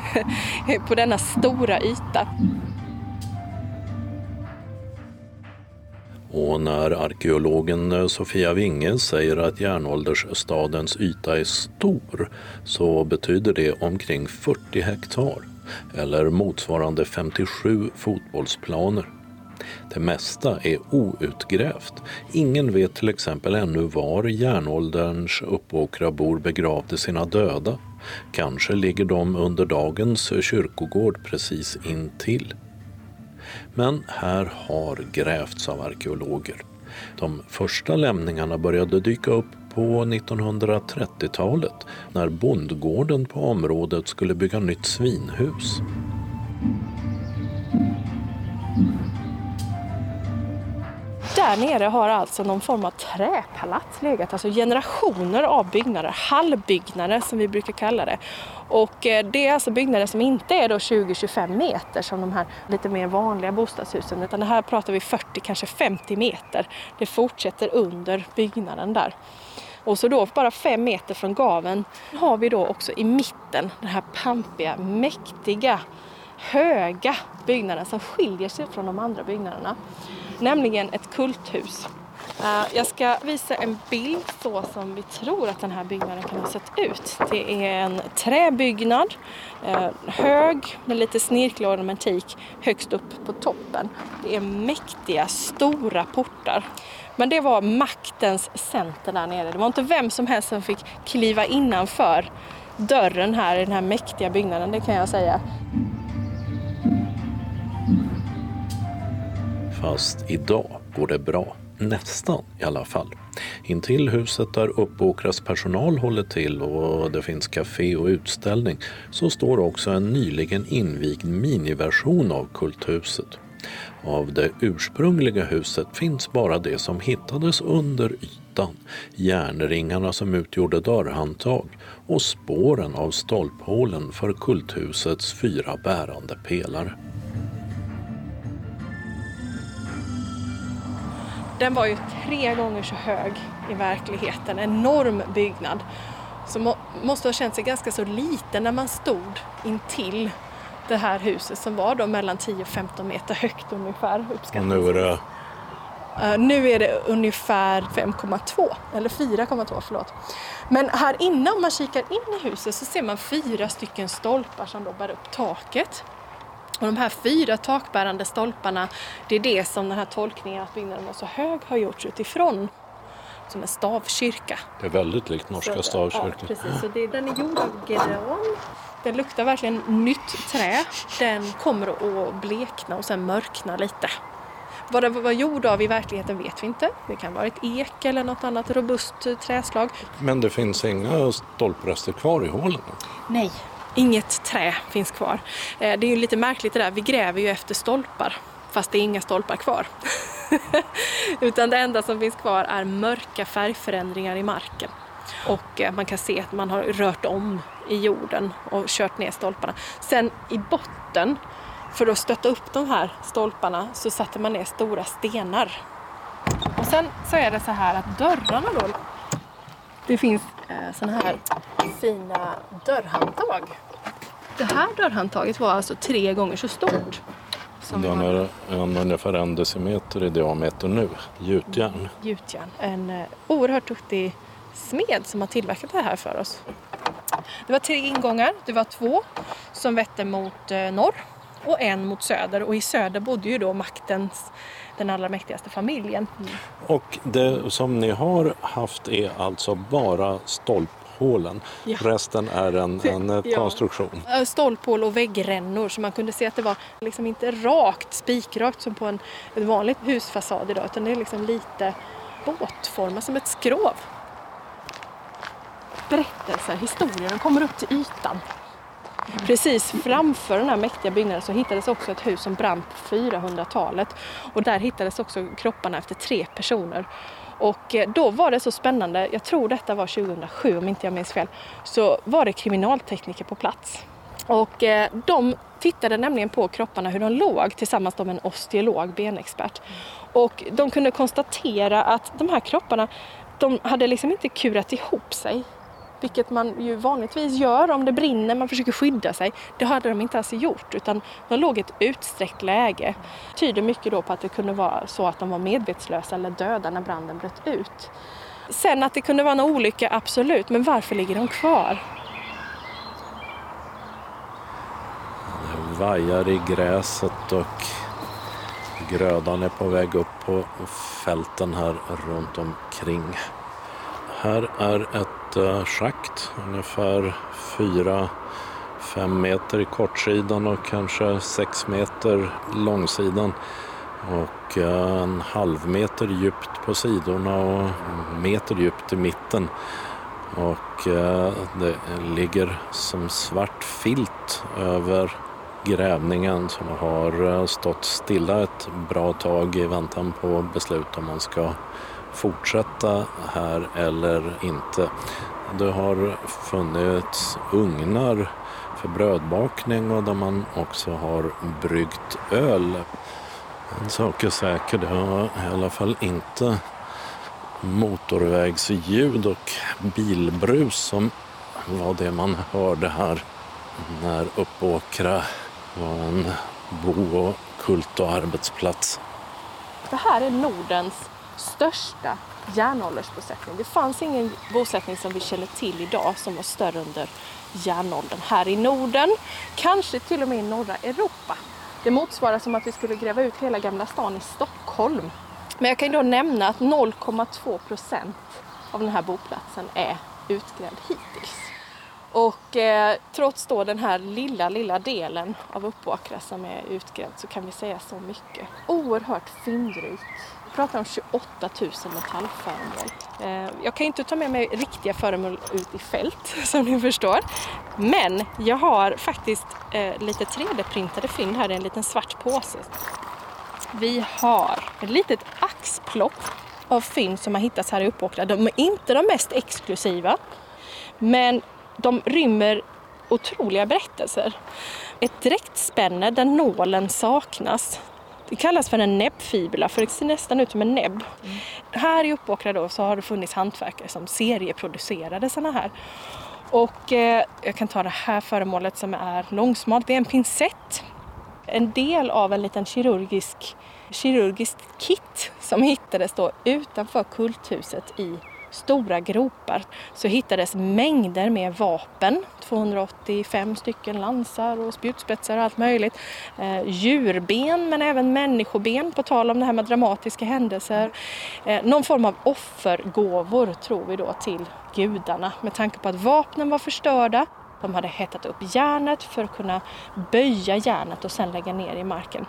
På denna stora yta. Och när arkeologen Sofia Winge säger att järnåldersstadens yta är stor så betyder det omkring fyrtio hektar eller motsvarande femtiosju fotbollsplaner. Det mesta är outgrävt. Ingen vet till exempel ännu var järnålderns Uppåkrabor begravde sina döda. Kanske ligger de under dagens kyrkogård precis intill. Men här har grävts av arkeologer. De första lämningarna började dyka upp på nittonhundratrettiotalet när bondgården på området skulle bygga nytt svinhus. Där nere har alltså någon form av träpalats legat, alltså generationer av byggnader, hallbyggnader som vi brukar kalla det. Och det är alltså byggnader som inte är då tjugo till tjugofem meter som de här lite mer vanliga bostadshusen, utan det här pratar vi fyrtio, kanske femtio meter. Det fortsätter under byggnaden där. Och så då bara fem meter från gaven har vi då också i mitten den här pampiga, mäktiga, höga byggnaden som skiljer sig från de andra byggnaderna. Nämligen ett kulthus. Jag ska visa en bild så som vi tror att den här byggnaden kan ha sett ut. Det är en träbyggnad, hög med lite snirklig ornamentik högst upp på toppen. Det är mäktiga, stora portar. Men det var maktens center där nere. Det var inte vem som helst som fick kliva innanför dörren här i den här mäktiga byggnaden, det kan jag säga. Fast idag går det bra. Nästan i alla fall. Intill huset där Uppåkras personal håller till och det finns café och utställning så står också en nyligen invigd miniversion av kulthuset. Av det ursprungliga huset finns bara det som hittades under ytan, järnringarna som utgjorde dörrhandtag och spåren av stolphålen för kulthusets fyra bärande pelare. Den var ju tre gånger så hög i verkligheten, en enorm byggnad. så må, måste ha känt sig ganska så liten när man stod intill det här huset som var då mellan tio och femton meter högt ungefär. Och nu är det? Uh, nu är det ungefär fem komma två eller fyra komma två, förlåt. Men här inne, om man kikar in i huset, så ser man fyra stycken stolpar som då bär upp taket. Och de här fyra takbärande stolparna, det är det som den här tolkningen att byggnaden var så hög har gjorts utifrån. Som en stavkyrka. Det är väldigt likt norska stavkyrkan. Ja, precis. Så det, den är gjord av gran. Den luktar verkligen nytt trä. Den kommer att blekna och sen mörkna lite. Vad det var gjord av i verkligheten vet vi inte. Det kan vara ett ek eller något annat robust träslag. Men det finns inga stolprester kvar i hålen? Nej, inget trä finns kvar. Det är ju lite märkligt det där. Vi gräver ju efter stolpar. Fast det är inga stolpar kvar. Utan det enda som finns kvar är mörka färgförändringar i marken. Och man kan se att man har rört om i jorden och kört ner stolparna. Sen i botten, för att stötta upp de här stolparna, så satte man ner stora stenar. Och sen så är det så här att dörrarna då, det finns eh, såna här fina dörrhandtag. Det här dörrhandtaget var alltså tre gånger så stort. Den är en, ungefär en decimeter i diameter nu, gjutjärn. Gjutjärn, en eh, oerhört duktig smed som har tillverkat det här för oss. Det var tre ingångar, det var två som vette mot eh, norr och en mot söder. Och i söder bodde ju då maktens, den allra mäktigaste familjen. Mm. Och det som ni har haft är alltså bara stolphålen. Ja. Resten är en, en ja. konstruktion. Stolphål och väggrännor, så man kunde se att det var liksom inte rakt, spikrakt som på en, en vanlig husfasad idag, utan det är liksom lite båtformat som ett skrov. Berättelser, historier, de kommer upp till ytan. Precis framför den här mäktiga byggnaden så hittades också ett hus som brann på fyrahundratalet. Och där hittades också kropparna efter tre personer. Och då var det så spännande, jag tror detta var tjugohundrasju om inte jag minns fel, så var det kriminaltekniker på plats. Och de tittade nämligen på kropparna hur de låg tillsammans med en osteolog, benexpert. Och de kunde konstatera att de här kropparna, de hade liksom inte kurat ihop sig. Vilket man ju vanligtvis gör om det brinner, man försöker skydda sig. Det hade de inte alls gjort, utan de låg i ett utsträckt läge. Det tyder mycket då på att det kunde vara så att de var medvetslösa eller döda när branden bröt ut. Sen att det kunde vara en olycka, absolut, men varför ligger de kvar? Det vajar i gräset och grödan är på väg upp på fälten här runt omkring. Här är ett schakt, ungefär fyra fem meter i kortsidan och kanske sex meter långsidan. Och en halv meter djupt på sidorna och en meter djupt i mitten. Och det ligger som svart filt över grävningen som har stått stilla ett bra tag i väntan på beslut om man ska fortsätta här eller inte. Det har funnits ugnar för brödbakning och där man också har bryggt öl. En sak är säker, det har i alla fall inte motorvägsljud och bilbrus som var det man hörde här när Uppåkra var en bo- och kult- och arbetsplats. Det här är Nordens största järnåldersbosättning. Det fanns ingen bosättning som vi känner till idag som var större under järnåldern här i Norden. Kanske till och med i norra Europa. Det motsvarar som att vi skulle gräva ut hela Gamla stan i Stockholm. Men jag kan då nämna att noll komma två procent av den här boplatsen är utgrävd hittills. Och eh, trots då den här lilla, lilla delen av Uppåkra som är utgrävd så kan vi säga så mycket. Oerhört fyndrikt. Vi pratar om tjugoåtta tusen metallföremål. Eh, jag kan inte ta med mig riktiga föremål ut i fält som ni förstår. Men jag har faktiskt eh, lite tre D-printade fynd här i en liten svart påse. Vi har ett litet axplock av fynd som har hittats här i Uppåkra. De är inte de mest exklusiva, men de rymmer otroliga berättelser. Ett dräktspänne där nålen saknas. Det kallas för en näbbfibula för det ser nästan ut som en näbb. Mm. Här i Uppåkra då så har det funnits hantverkare som serieproducerade såna här. Och eh, jag kan ta det här föremålet som är långsmalt. Det är en pincett. En del av en liten kirurgisk, kirurgisk kit som hittades då utanför kulthuset i stora gropar. Så hittades mängder med vapen, tvåhundraåttiofem stycken lansar och spjutspetsar och allt möjligt. Eh, djurben men även människoben, på tal om det här med dramatiska händelser. Eh, någon form av offergåvor tror vi då till gudarna med tanke på att vapnen var förstörda. De hade hettat upp järnet för att kunna böja järnet och sen lägga ner i marken.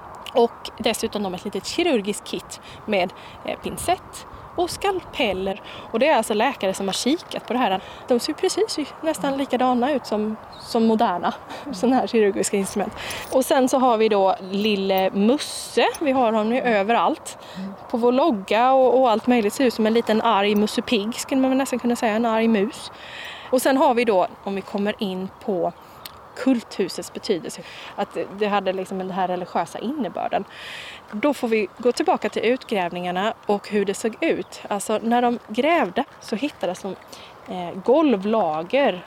Och dessutom de ett litet kirurgiskt kit med eh, pincett och skalpeller. Och det är alltså läkare som har kikat på det här. De ser precis nästan likadana ut som, som moderna sådana här kirurgiska instrument. Och sen så har vi då lille Musse. Vi har honom ju överallt. På vår logga och, och allt möjligt ser ut som en liten arg mussepigg, skulle man nästan kunna säga, en arg mus. Och sen har vi då, om vi kommer in på kulthusets betydelse, att det hade liksom den här religiösa innebörden. Då får vi gå tillbaka till utgrävningarna och hur det såg ut. Alltså när de grävde så hittades som eh, golvlager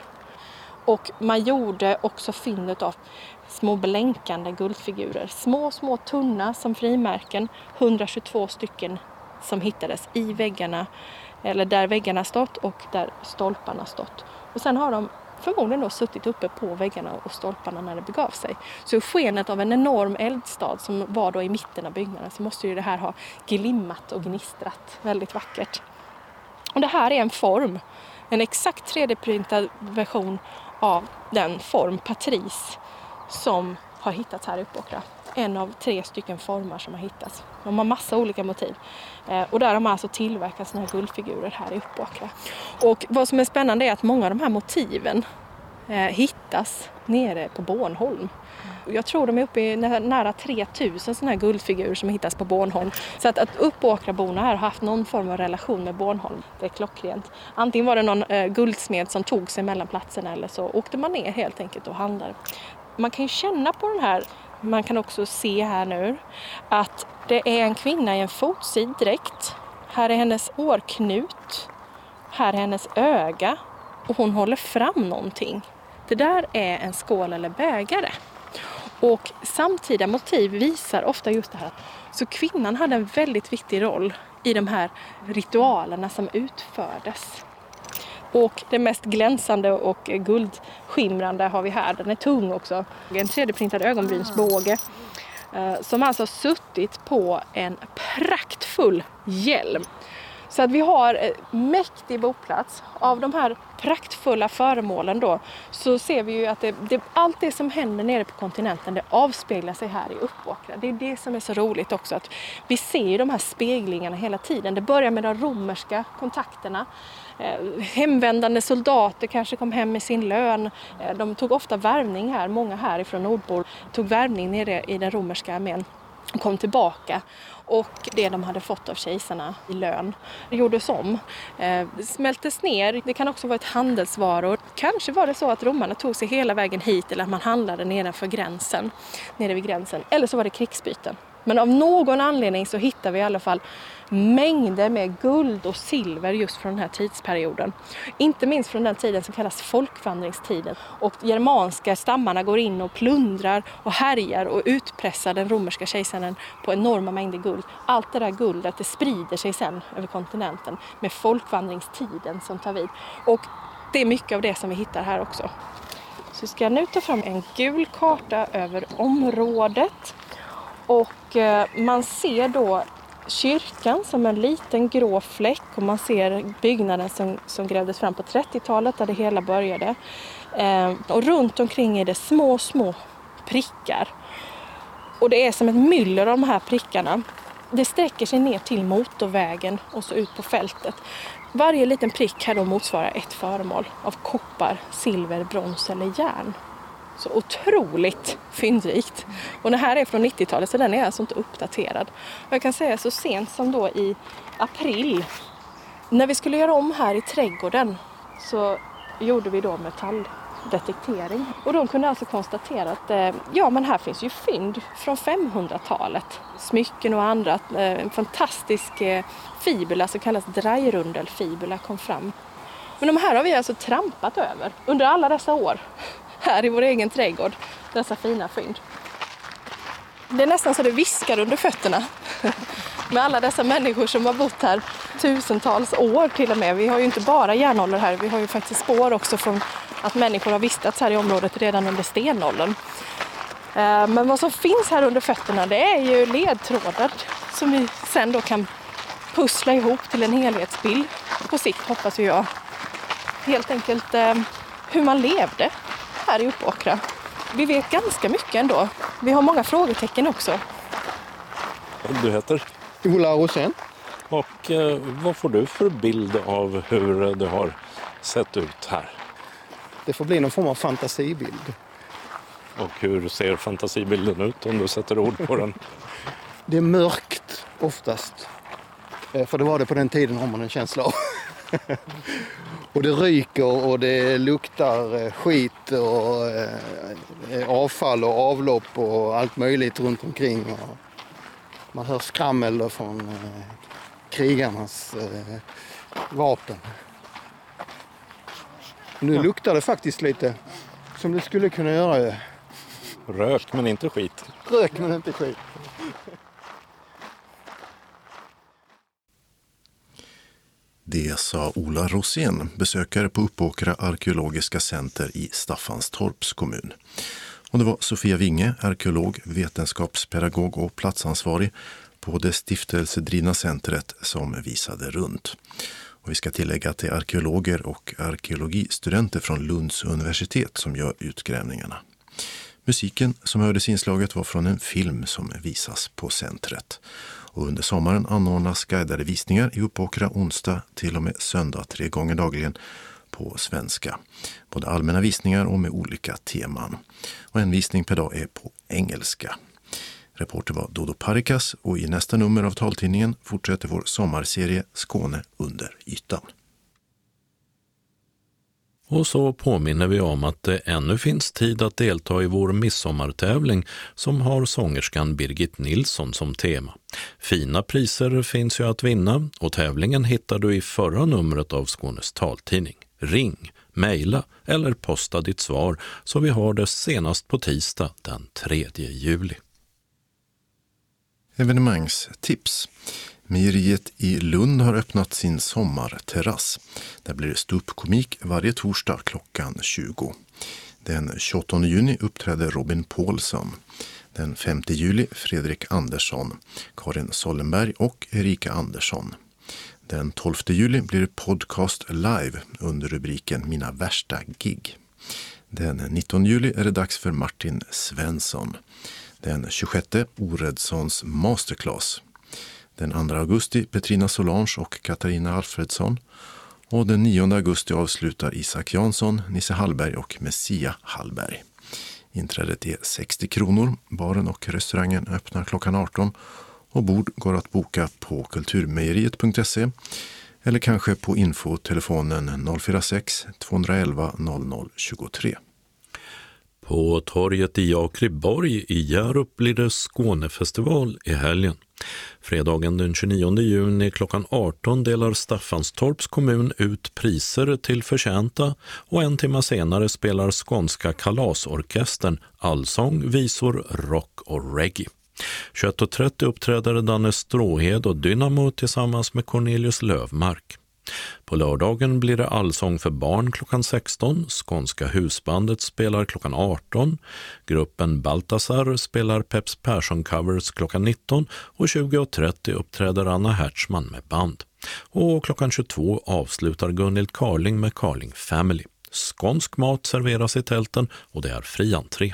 och man gjorde också fyndet av små blänkande guldfigurer. Små, små tunna som frimärken, hundratjugotvå stycken som hittades i väggarna, eller där väggarna stått och där stolparna stått. Och sen har de förmodligen då suttit uppe på väggarna och stolparna när det begav sig. Så skenet av en enorm eldstad som var då i mitten av byggnaden, så måste ju det här ha glimmat och gnistrat väldigt vackert. Och det här är en form, en exakt tre D-printad version av den form Patrice som har hittats här i Uppåkra. En av tre stycken formar som har hittats. De har massa olika motiv. Eh, och där har man alltså tillverkat såna här guldfigurer här i Uppåkra. Och vad som är spännande är att många av de här motiven eh, hittas nere på Bornholm. Jag tror de är uppe i nä- nära tre tusen såna här guldfigurer som hittas på Bornholm. Så att, att Uppåkraborna här har haft någon form av relation med Bornholm, det är klockrent. Antingen var det någon eh, guldsmed som tog sig mellan platserna eller så åkte man ner helt enkelt och handlade. Man kan ju känna på den här. Man kan också se här nu att det är en kvinna i en fotsid dräkt. Här är hennes årknut. Här är hennes öga. Och hon håller fram någonting. Det där är en skål eller bägare. Och samtida motiv visar ofta just det här. Så kvinnan hade en väldigt viktig roll i de här ritualerna som utfördes. Och det mest glänsande och guldskimrande har vi här. Den är tung också. En tre D-printad ögonbrynsbåge som alltså har suttit på en praktfull hjälm. Så att vi har mäktig boplats. Av de här praktfulla föremålen då, så ser vi ju att det, det, allt det som händer nere på kontinenten, det avspeglar sig här i Uppåkra. Det är det som är så roligt också, att vi ser de här speglingarna hela tiden. Det börjar med de romerska kontakterna. Eh, hemvändande soldater kanske kom hem med sin lön. Eh, de tog ofta värvning här, många här ifrån Nordbor tog värvning nere i den romerska armén och kom tillbaka. Och det de hade fått av kejsarna i lön gjordes om. Eh, smältes ner. Det kan också vara ett handelsvaror. Kanske var det så att romarna tog sig hela vägen hit eller att man handlade nedanför gränsen, nere vid gränsen. Eller så var det krigsbyten. Men av någon anledning så hittar vi i alla fall mängder med guld och silver just från den här tidsperioden. Inte minst från den tiden som kallas folkvandringstiden. Och germanska stammarna går in och plundrar och härjar och utpressar den romerska kejsaren på enorma mängder guld. Allt det där guldet, det sprider sig sen över kontinenten med folkvandringstiden som tar vid. Och det är mycket av det som vi hittar här också. Så ska jag nu ta fram en gul karta över området. Och eh, man ser då kyrkan som en liten grå fläck och man ser byggnaden som, som grävdes fram på trettiotalet där det hela började. Eh, och runt omkring är det små, små prickar. Och det är som ett myller av de här prickarna. Det sträcker sig ner till motorvägen och så ut på fältet. Varje liten prick här då motsvarar ett föremål av koppar, silver, brons eller järn. Så otroligt fyndrikt. Och det här är från nittiotalet så den är alltså inte uppdaterad. Och jag kan säga så sent som då i april. När vi skulle göra om här i trädgården så gjorde vi då metall, detektering. Och de kunde alltså konstatera att eh, ja, men här finns ju fynd från femhundratalet. Smycken och andra. Eh, en fantastisk eh, fibula som kallas drejrundelfibula kom fram. Men de här har vi alltså trampat över under alla dessa år här i vår egen trädgård. Dessa fina fynd. Det är nästan så det viskar under fötterna med alla dessa människor som har bott här tusentals år till och med. Vi har ju inte bara järnålder här, vi har ju faktiskt spår också från att människor har vistats här i området redan under stenåldern. Men vad som finns här under fötterna, det är ju ledtrådar som vi sen då kan pussla ihop till en helhetsbild på sikt, hoppas jag. Helt enkelt hur man levde här i Uppåkra. Vi vet ganska mycket ändå. Vi har många frågetecken också. Du heter? Ola Rosén. Och eh, vad får du för bild av hur det har sett ut här? Det får bli någon form av fantasibild. Och hur ser fantasibilden ut om du sätter ord på den? Det är mörkt oftast. För det var det på den tiden, har man en känsla av. Och det ryker och det luktar skit och eh, avfall och avlopp och allt möjligt runt omkring. Och man hör skrammel från eh, krigarnas eh, vapen. Nu luktar det faktiskt lite som det skulle kunna göra. Rök men inte skit. Rök men inte skit. Det sa Ola Rosén, besökare på Uppåkra arkeologiska center i Staffanstorps kommun. Och det var Sofia Winge, arkeolog, vetenskapspedagog och platsansvarig på det stiftelsedrivna centret som visade runt. Och vi ska tillägga att det är arkeologer och arkeologistudenter från Lunds universitet som gör utgrävningarna. Musiken som hördes i inslaget var från en film som visas på centret. Och under sommaren anordnas guidade visningar i Uppåkra onsdag till och med söndag tre gånger dagligen på svenska. Både allmänna visningar och med olika teman. Och en visning per dag är på engelska. Reporter var Dodo Parikas och i nästa nummer av taltidningen fortsätter vår sommarserie Skåne under ytan. Och så påminner vi om att det ännu finns tid att delta i vår midsommartävling som har sångerskan Birgit Nilsson som tema. Fina priser finns ju att vinna och tävlingen hittar du i förra numret av Skånes taltidning. Ring, mejla eller posta ditt svar så vi har det senast på tisdag den tredje juli. Evenemangstips. Mejeriet i Lund har öppnat sin sommarterrass. Där blir det ståuppkomik varje torsdag klockan tjugo. Den tjugoåttonde juni uppträder Robin Paulsson. Den femte juli Fredrik Andersson, Karin Sollenberg och Erika Andersson. Den tolfte juli blir det podcast live under rubriken Mina värsta gig. Den nittonde juli är det dags för Martin Svensson. Den tjugosjätte Oredssons masterclass. Den andra augusti Petrina Solange och Katarina Alfredsson. Och den nionde augusti avslutar Isak Jansson, Nisse Hallberg och Messia Hallberg. Inträdet är sextio kronor. Baren och restaurangen öppnar klockan arton. Och bord går att boka på kulturmejeriet punkt se eller kanske på infotelefonen noll fyra sex två ett ett noll noll två tre. På torget i Jakriborg i Hjärup blir det Skånefestival i helgen. Fredagen den tjugonionde juni klockan arton delar Staffanstorps kommun ut priser till förtjänta och en timme senare spelar skånska kalasorkestern allsång, visor, rock och reggae. tjugoett och trettio uppträder Danne Stråhed och Dynamo tillsammans med Cornelius Lövmark. På lördagen blir det allsång för barn klockan sexton, Skånska husbandet spelar klockan arton, gruppen Baltasar spelar Peps Persson-covers klockan nitton och tjugo och trettio uppträder Anna Hertzman med band. Och klockan tjugotvå avslutar Gunhild Carling med Carling Family. Skånsk mat serveras i tälten och det är fri entré.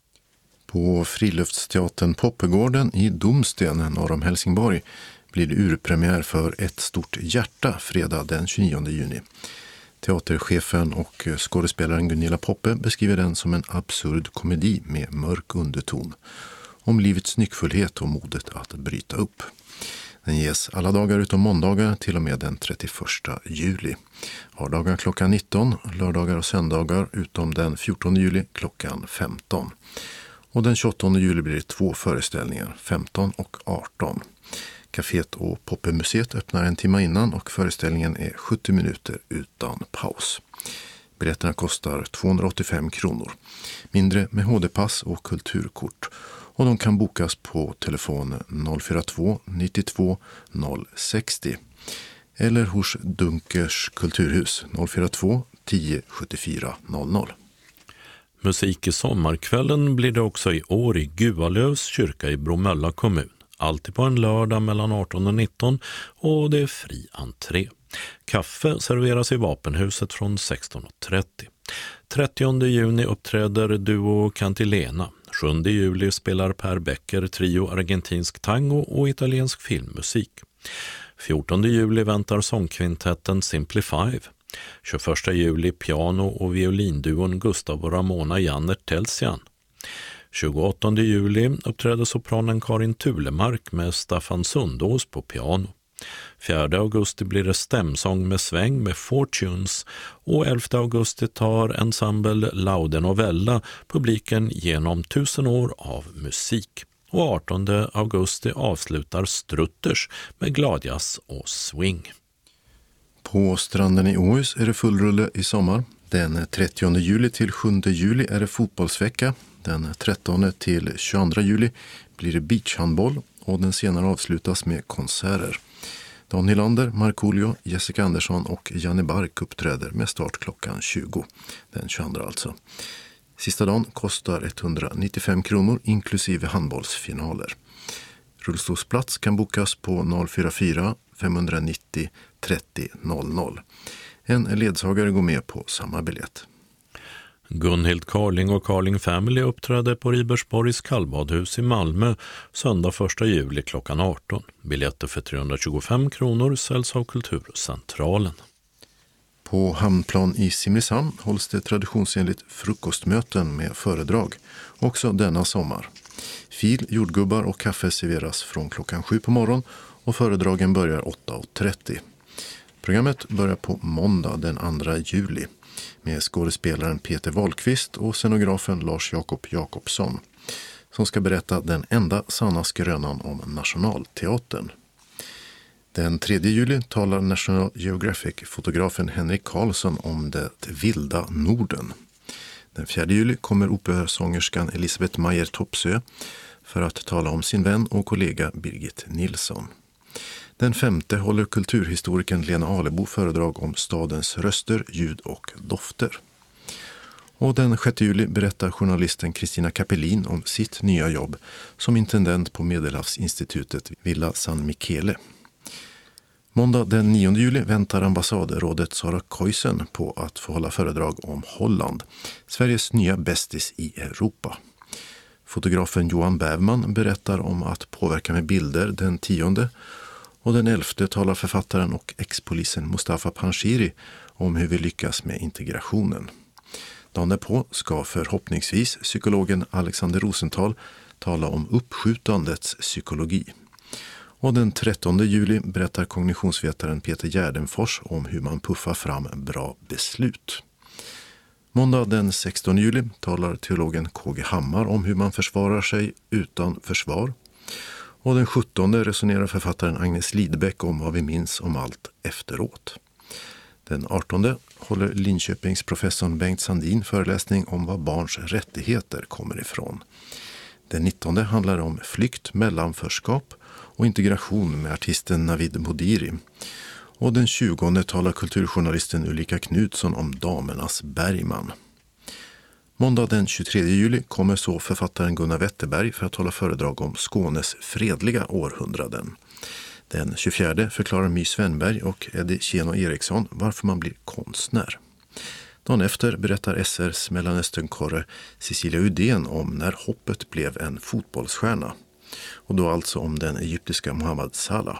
På Friluftsteatern Poppegården i Domsten norr om Helsingborg blir det urpremiär för Ett stort hjärta fredag den tjugonionde juni. Teaterchefen och skådespelaren Gunilla Poppe beskriver den som en absurd komedi med mörk underton. Om livets nyckfullhet och modet att bryta upp. Den ges alla dagar utom måndagar till och med den trettioförsta juli. Vardagar klockan nitton, lördagar och söndagar utom den fjortonde juli klockan femton. Och den tjugoåttonde juli blir det två föreställningar, femton och arton. Caféet och Poppemuseet öppnar en timme innan och föreställningen är sjuttio minuter utan paus. Biljetterna kostar tvåhundraåttiofem kronor. Mindre med H D-pass och kulturkort. Och de kan bokas på telefon noll fyra två nittiotvå noll sextio eller hos Dunkers kulturhus noll fyra två tio sjuttiofyra noll noll. Musik i sommarkvällen blir det också i år i Gualövs kyrka i Bromölla kommun. Alltid på en lördag mellan arton och nitton och det är fri entré. Kaffe serveras i Vapenhuset från sexton och trettio. trettionde juni uppträder Duo Cantilena. sjunde juli spelar Per Becker trio argentinsk tango och italiensk filmmusik. fjortonde juli väntar sångkvintetten Simply Five. tjugoförsta juli piano- och violinduon Gustav och Ramona Jannert Telsian. tjugoåttonde juli uppträder sopranen Karin Tulemark med Staffan Sundås på piano. fjärde augusti blir det stämsång med sväng med Fortunes och elfte augusti tar ensemble Laude Novella publiken genom tusen år av musik. Och artonde augusti avslutar Strutters med gladjazz och swing. På stranden i Åhus är det fullrulle i sommar. Den trettionde juli till sjunde juli är det fotbollsvecka. Den trettonde till tjugoandra juli blir det beachhandboll och den senare avslutas med konserter. Dan Hylander, Markoolio, Jessica Andersson och Janne Bark uppträder med start klockan tjugo, den tjugoandra alltså. Sista dagen kostar etthundranittiofem kronor inklusive handbollsfinaler. Rullstolsplats kan bokas på noll fyra fyra fem nittio trettio noll noll. En ledsagare går med på samma biljett. Gunhild Carling och Carling Family uppträder på Ribersborgs kallbadhus i Malmö söndag första juli klockan arton. Biljetter för trehundratjugofem kronor säljs av Kulturcentralen. På Hamnplan i Simrishamn hålls det traditionsenligt frukostmöten med föredrag, också denna sommar. Fil, jordgubbar och kaffe serveras från klockan sju på morgon och föredragen börjar åtta och trettio. Programmet börjar på måndag den andra juli med skådespelaren Peter Wahlqvist och scenografen Lars Jakob Jakobsson som ska berätta den enda sanna skrönan om Nationalteatern. Den tredje juli talar National Geographic-fotografen Henrik Karlsson om det vilda Norden. Den fjärde juli kommer operasångerskan Elisabeth Meyer Topsö för att tala om sin vän och kollega Birgit Nilsson. Den femte håller kulturhistorikern Lena Alebo föredrag om stadens röster, ljud och dofter. Och den sjätte juli berättar journalisten Kristina Kapelin om sitt nya jobb som intendent på Medelhavsinstitutet Villa San Michele. Måndag den nionde juli väntar ambassadrådet Sara Koisen på att få hålla föredrag om Holland, Sveriges nya bästis i Europa. Fotografen Johan Bävman berättar om att påverka med bilder den tionde och den elfte talar författaren och ex-polisen Mustafa Panshiri om hur vi lyckas med integrationen. Dagen därpå ska förhoppningsvis psykologen Alexander Rosenthal tala om uppskjutandets psykologi. Och den trettonde juli berättar kognitionsvetaren Peter Gärdenfors om hur man puffar fram bra beslut. Måndag den sextonde juli talar teologen K G Hammar om hur man försvarar sig utan försvar. Och den sjuttonde resonerar författaren Agnes Lidbeck om vad vi minns om allt efteråt. Den artonde håller Linköpingsprofessorn Bengt Sandin föreläsning om vad barns rättigheter kommer ifrån. Den nittonde handlar om flykt, mellanförskap och integration med artisten Navid Modiri. Och den tjugonde talar kulturjournalisten Ulrika Knutsson om damernas Bergman. Måndag den tjugotredje juli kommer så författaren Gunnar Wetterberg för att hålla föredrag om Skånes fredliga århundraden. Den tjugofjärde förklarar My Svenberg och Eddie Keno Eriksson varför man blir konstnär. Dagen efter berättar S R:s Mellanösternkorre Cecilia Udén om när hoppet blev en fotbollsstjärna. Och då alltså om den egyptiska Mohammed Salah.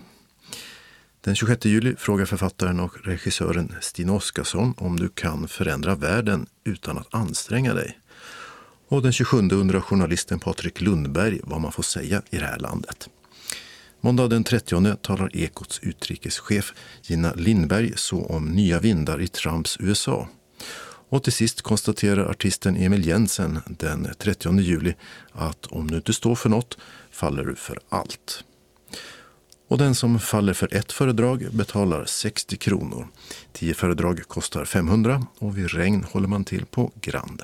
Den tjugosjätte juli frågar författaren och regissören Stina Oskarsson om du kan förändra världen utan att anstränga dig. Och den tjugosjunde undrar journalisten Patrik Lundberg vad man får säga i det här landet. Måndag den trettionde talar Ekots utrikeschef Gina Lindberg så om nya vindar i Trumps U S A. Och till sist konstaterar artisten Emil Jensen den trettionde juli att om du inte står för något faller du för allt. Och den som faller för ett föredrag betalar sextio kronor. Tio föredrag kostar femhundra och vid regn håller man till på Grand.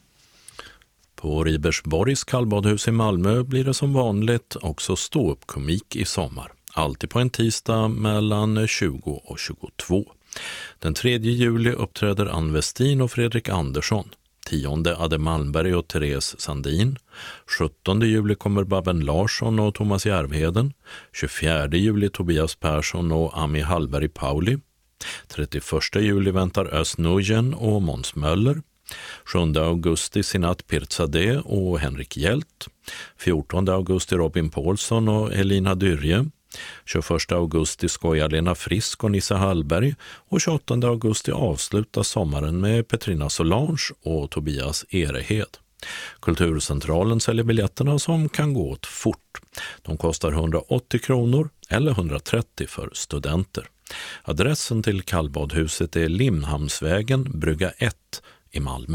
På Ribersborgs kallbadhus i Malmö blir det som vanligt också ståuppkomik i sommar. Alltid på en tisdag mellan tjugo och tjugotvå. Den tredje juli uppträder Ann Westin och Fredrik Andersson. tionde Adde Malmberg och Therese Sandin. sjuttonde juli kommer Babben Larsson och Thomas Järvheden. tjugofjärde juli Tobias Persson och Ami Hallberg Pauli. trettioförsta juli väntar Özz Nujen och Måns Möller. sjunde augusti Sinat Pirzadeh och Henrik Hjelt. fjortonde augusti Robin Paulsson och Elina Dyrje. tjugoförsta augusti skojar Lena Frisk och Nissa Hallberg och tjugoåttonde augusti avslutas sommaren med Petrina Solange och Tobias Erehed. Kulturcentralen säljer biljetterna som kan gå åt fort. De kostar hundraåttio kronor eller hundratrettio för studenter. Adressen till kallbadhuset är Limhamnsvägen, brygga ett i Malmö.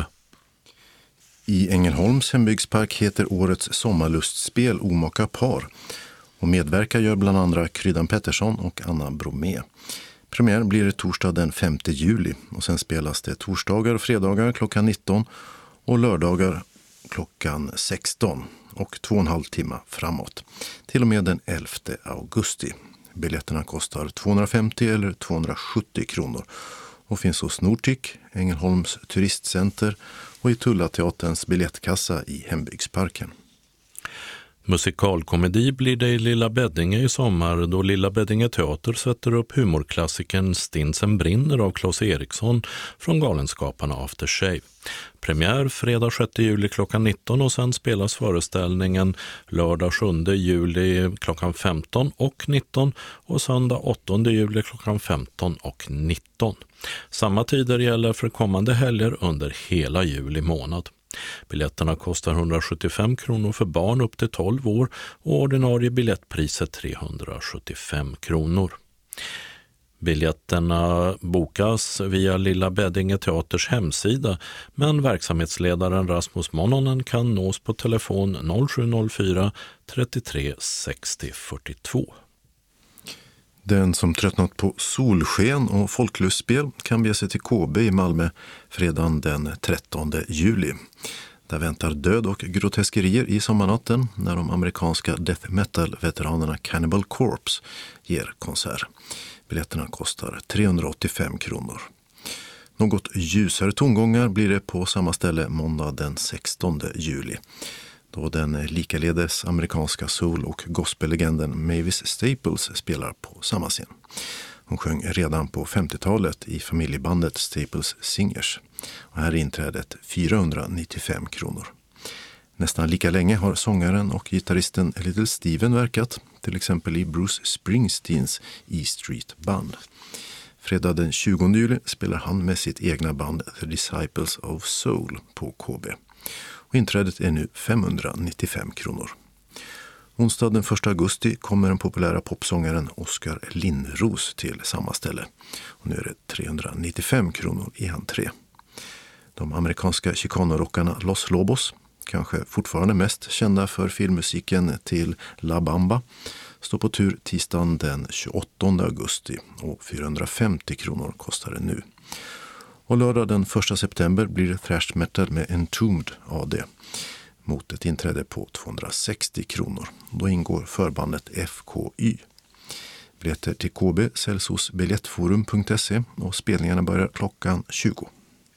I Ängelholms hembygdspark heter årets sommarlustspel Omaka par. Och medverkar gör bland andra Kryddan Pettersson och Anna Bromé. Premiär blir det torsdag den femte juli och sen spelas det torsdagar och fredagar klockan nitton och lördagar klockan sexton och två och en halv timme framåt. Till och med den elfte augusti. Biljetterna kostar tvåhundrafemtio eller tvåhundrasjuttio kronor och finns hos Nortic, Ängelholms turistcenter och i Tullateaterns biljettkassa i hembygdsparken. Musikalkomedi blir det i Lilla Beddinge i sommar då Lilla Beddinge teater sätter upp humorklassikern Stinsen brinner av Claes Eriksson från Galenskaparna After Shave. Premiär fredag sjätte juli klockan nitton och sen spelas föreställningen lördag sjunde juli klockan femton och nitton och söndag åttonde juli klockan femton och nitton. Samma tider gäller för kommande helger under hela juli månad. Biljetterna kostar hundrasjuttiofem kronor för barn upp till tolv år och ordinarie biljettpriset trehundrasjuttiofem kronor. Biljetterna bokas via Lilla Beddinge teaters hemsida, men verksamhetsledaren Rasmus Mononen kan nås på telefon noll sju noll fyra trettiotre sextio fyrtiotvå. Den som tröttnat på solsken och folklustspel kan bege sig till K B i Malmö fredagen den trettonde juli. Där väntar död och groteskerier i sommarnatten när de amerikanska death metal-veteranerna Cannibal Corpse ger konsert. Biljetterna kostar trehundraåttiofem kronor. Något ljusare tongångar blir det på samma ställe måndag den sextonde juli. Då den likaledes amerikanska soul- och gospellegenden Mavis Staples spelar på samma scen. Hon sjöng redan på femtiotalet i familjebandet Staples Singers. Och här är inträdet fyrahundranittiofem kronor. Nästan lika länge har sångaren och gitarristen Little Steven verkat, till exempel i Bruce Springsteens E Street Band. Fredag den tjugonde juli spelar han med sitt egna band The Disciples of Soul på K B. Och inträdet är nu femhundranittiofem kronor. Onsdag den första augusti kommer den populära popsångaren Oskar Lindros till samma ställe. Och nu är det trehundranittiofem kronor i entré. De amerikanska chicanorockarna Los Lobos, kanske fortfarande mest kända för filmmusiken till La Bamba, står på tur tisdagen den tjugoåttonde augusti och fyrahundrafemtio kronor kostar det nu. Och lördag den första september blir det thrash metal med Entombed A D mot ett inträde på tvåhundrasextio kronor. Då ingår förbandet F K Y. Biljetter till K B säljs hos biljettforum punkt se och spelningarna börjar klockan tjugo.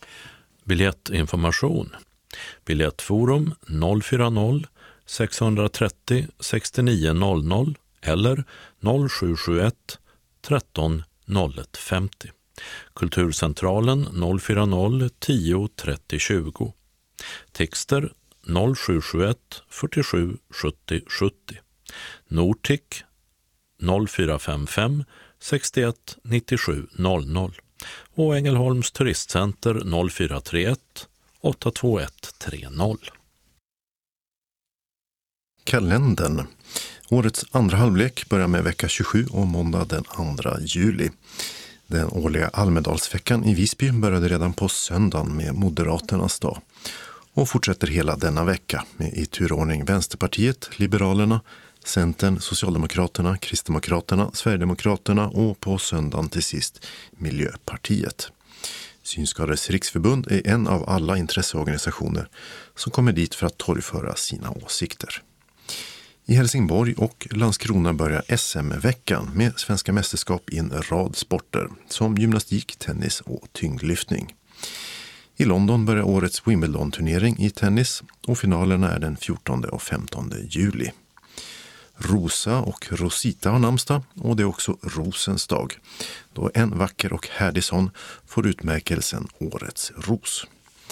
Biljettinformation. Biljettforum noll fyra noll sex tre noll sex nio noll noll eller noll sju sju ett tretton noll ett femtio. Kulturcentralen noll fyra noll tio trettio tjugo. Texter noll sju sju ett fyrtiosju sjuttio sjuttio. Nortic noll fyra fem fem sextioett nittiosju noll noll och Ängelholms turistcenter noll fyra tre ett åtta två ett tre noll. Kalendern. Årets andra halvlek börjar med vecka tjugosju och måndag den andra juli. Den årliga Almedalsveckan i Visby började redan på söndagen med Moderaternas dag och fortsätter hela denna vecka med i turordning Vänsterpartiet, Liberalerna, Centern, Socialdemokraterna, Kristdemokraterna, Sverigedemokraterna och på söndagen till sist Miljöpartiet. Synskadades riksförbund är en av alla intresseorganisationer som kommer dit för att torgföra sina åsikter. I Helsingborg och Landskrona börjar S M-veckan med svenska mästerskap i en rad sporter som gymnastik, tennis och tyngdlyftning. I London börjar årets Wimbledon-turnering i tennis och finalerna är den fjortonde och femtonde juli. Rosa och Rosita har namnsdag och det är också Rosens dag, då en vacker och härdig sån får utmärkelsen Årets ros.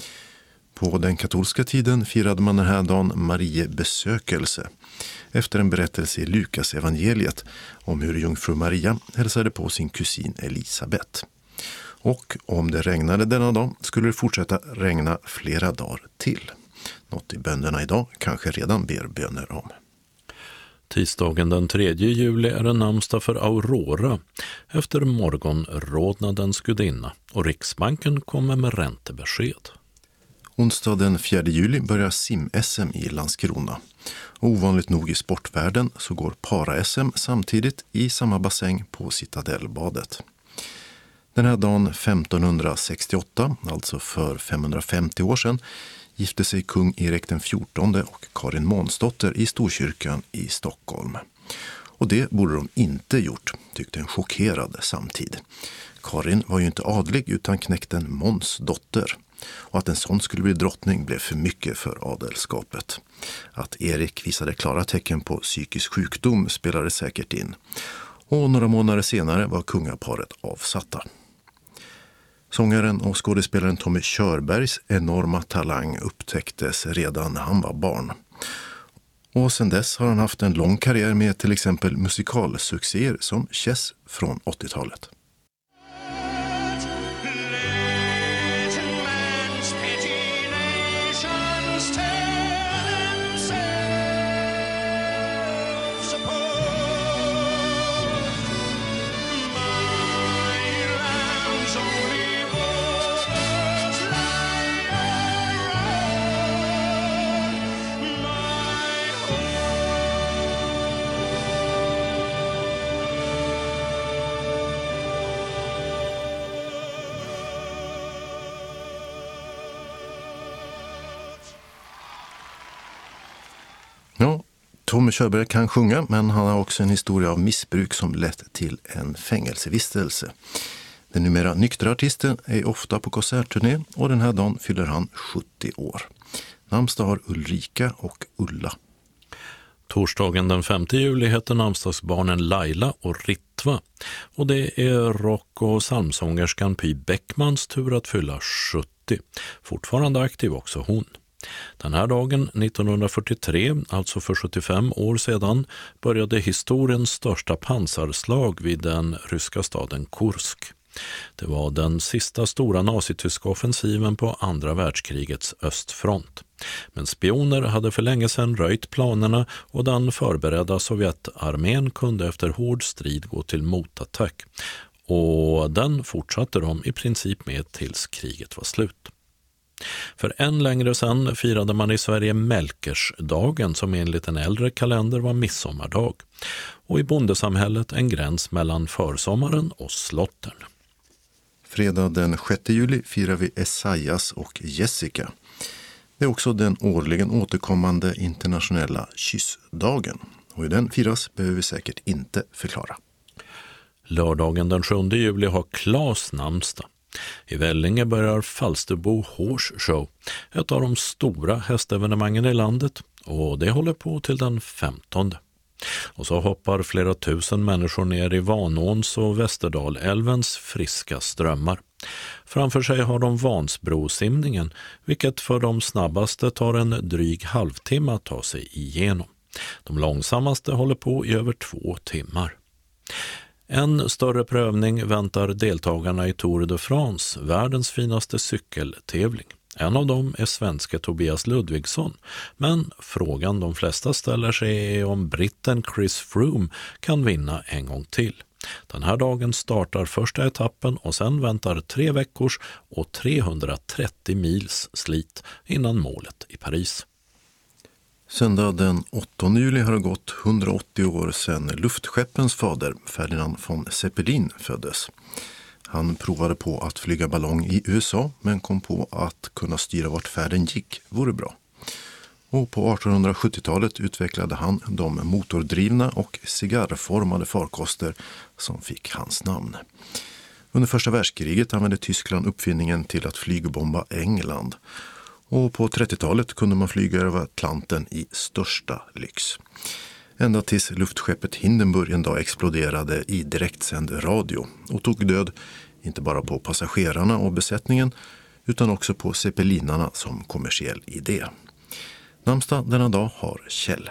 På den katolska tiden firade man den här dagen Mariebesökelse efter en berättelse i Lukas evangeliet om hur jungfru Maria hälsade på sin kusin Elisabet. Och om det regnade denna dag skulle det fortsätta regna flera dagar till. Något i bönderna idag kanske redan ber böner om. Tisdagen den tredje juli är en namnsdag för Aurora efter morgonrodnadens gudinna och Riksbanken kommer med räntebesked. Onsdag den fjärde juli börjar sim-S M i Landskrona. Ovanligt nog i sportvärlden så går para-S M samtidigt i samma bassäng på Citadellbadet. Den här dagen femtonhundrasextioåtta, alltså för femhundrafemtio år sedan, gifte sig kung Erik den fjortonde och Karin Månsdotter i Storkyrkan i Stockholm. Och det borde de inte gjort, tyckte en chockerad samtid. Karin var ju inte adlig utan knäkten Måns dotter. Och att en sån skulle bli drottning blev för mycket för adelskapet. Att Erik visade klara tecken på psykisk sjukdom spelade säkert in. Och några månader senare var kungaparet avsatta. Sångaren och skådespelaren Tommy Körbergs enorma talang upptäcktes redan när han var barn. Och sedan dess har han haft en lång karriär med till exempel musikalsuccéer som Chess från åttiotalet. Ja, Tommy Körberg kan sjunga, men han har också en historia av missbruk som lett till en fängelsevistelse. Den numera nyktra artisten är ofta på konsertturné och den här dagen fyller han sjuttio år. Namnsdag har Ulrika och Ulla. Torsdagen den femte juli heter namnsdagsbarnen Laila och Ritva och det är rock- och psalmsångerskan Py Bäckmans tur att fylla sjuttio. Fortfarande aktiv också hon. Den här dagen nittonhundrafyrtiotre, alltså för sjuttiofem år sedan, började historiens största pansarslag vid den ryska staden Kursk. Det var den sista stora nazityska offensiven på andra världskrigets östfront. Men spioner hade för länge sedan röjt planerna och den förberedda Sovjetarmén kunde efter hård strid gå till motattack. Och den fortsatte de i princip med tills kriget var slut. För än längre sedan firade man i Sverige Melkersdagen som enligt en äldre kalender var midsommardag. Och i bondesamhället en gräns mellan försommaren och slottern. Fredag den sjätte juli firar vi Esaias och Jessica. Det är också den årligen återkommande internationella kyssdagen. Och hur den firas behöver vi säkert inte förklara. Lördagen den sjunde juli har Claes namnsdag. I Vellinge börjar Falsterbo Horse Show, ett av de stora hästevenemangen i landet, och det håller på till den femtonde. Och så hoppar flera tusen människor ner i Vanåns och Västerdalälvens friska strömmar. Framför sig har de Vansbrosimningen, vilket för de snabbaste tar en dryg halvtimme att ta sig igenom. De långsammaste håller på i över två timmar. En större prövning väntar deltagarna i Tour de France, världens finaste cykeltävling. En av dem är svenske Tobias Ludvigsson, men frågan de flesta ställer sig är om britten Chris Froome kan vinna en gång till. Den här dagen startar första etappen och sen väntar tre veckors och trehundratrettio mils slit innan målet i Paris. Söndag den åttonde juli har det gått hundraåttio år sedan luftskeppens fader Ferdinand von Zeppelin föddes. Han provade på att flyga ballong i U S A men kom på att kunna styra vart färden gick vore bra. Och på artonhundrasjuttiotalet utvecklade han de motordrivna och cigarrformade farkoster som fick hans namn. Under första världskriget använde Tyskland uppfinningen till att flygbomba England. Och på trettiotalet kunde man flyga över Atlanten i största lyx. Ända tills luftskeppet Hindenburg en dag exploderade i direktsänd radio och tog död inte bara på passagerarna och besättningen utan också på zeppelinarna som kommersiell idé. Namnsdag denna dag har Kjell.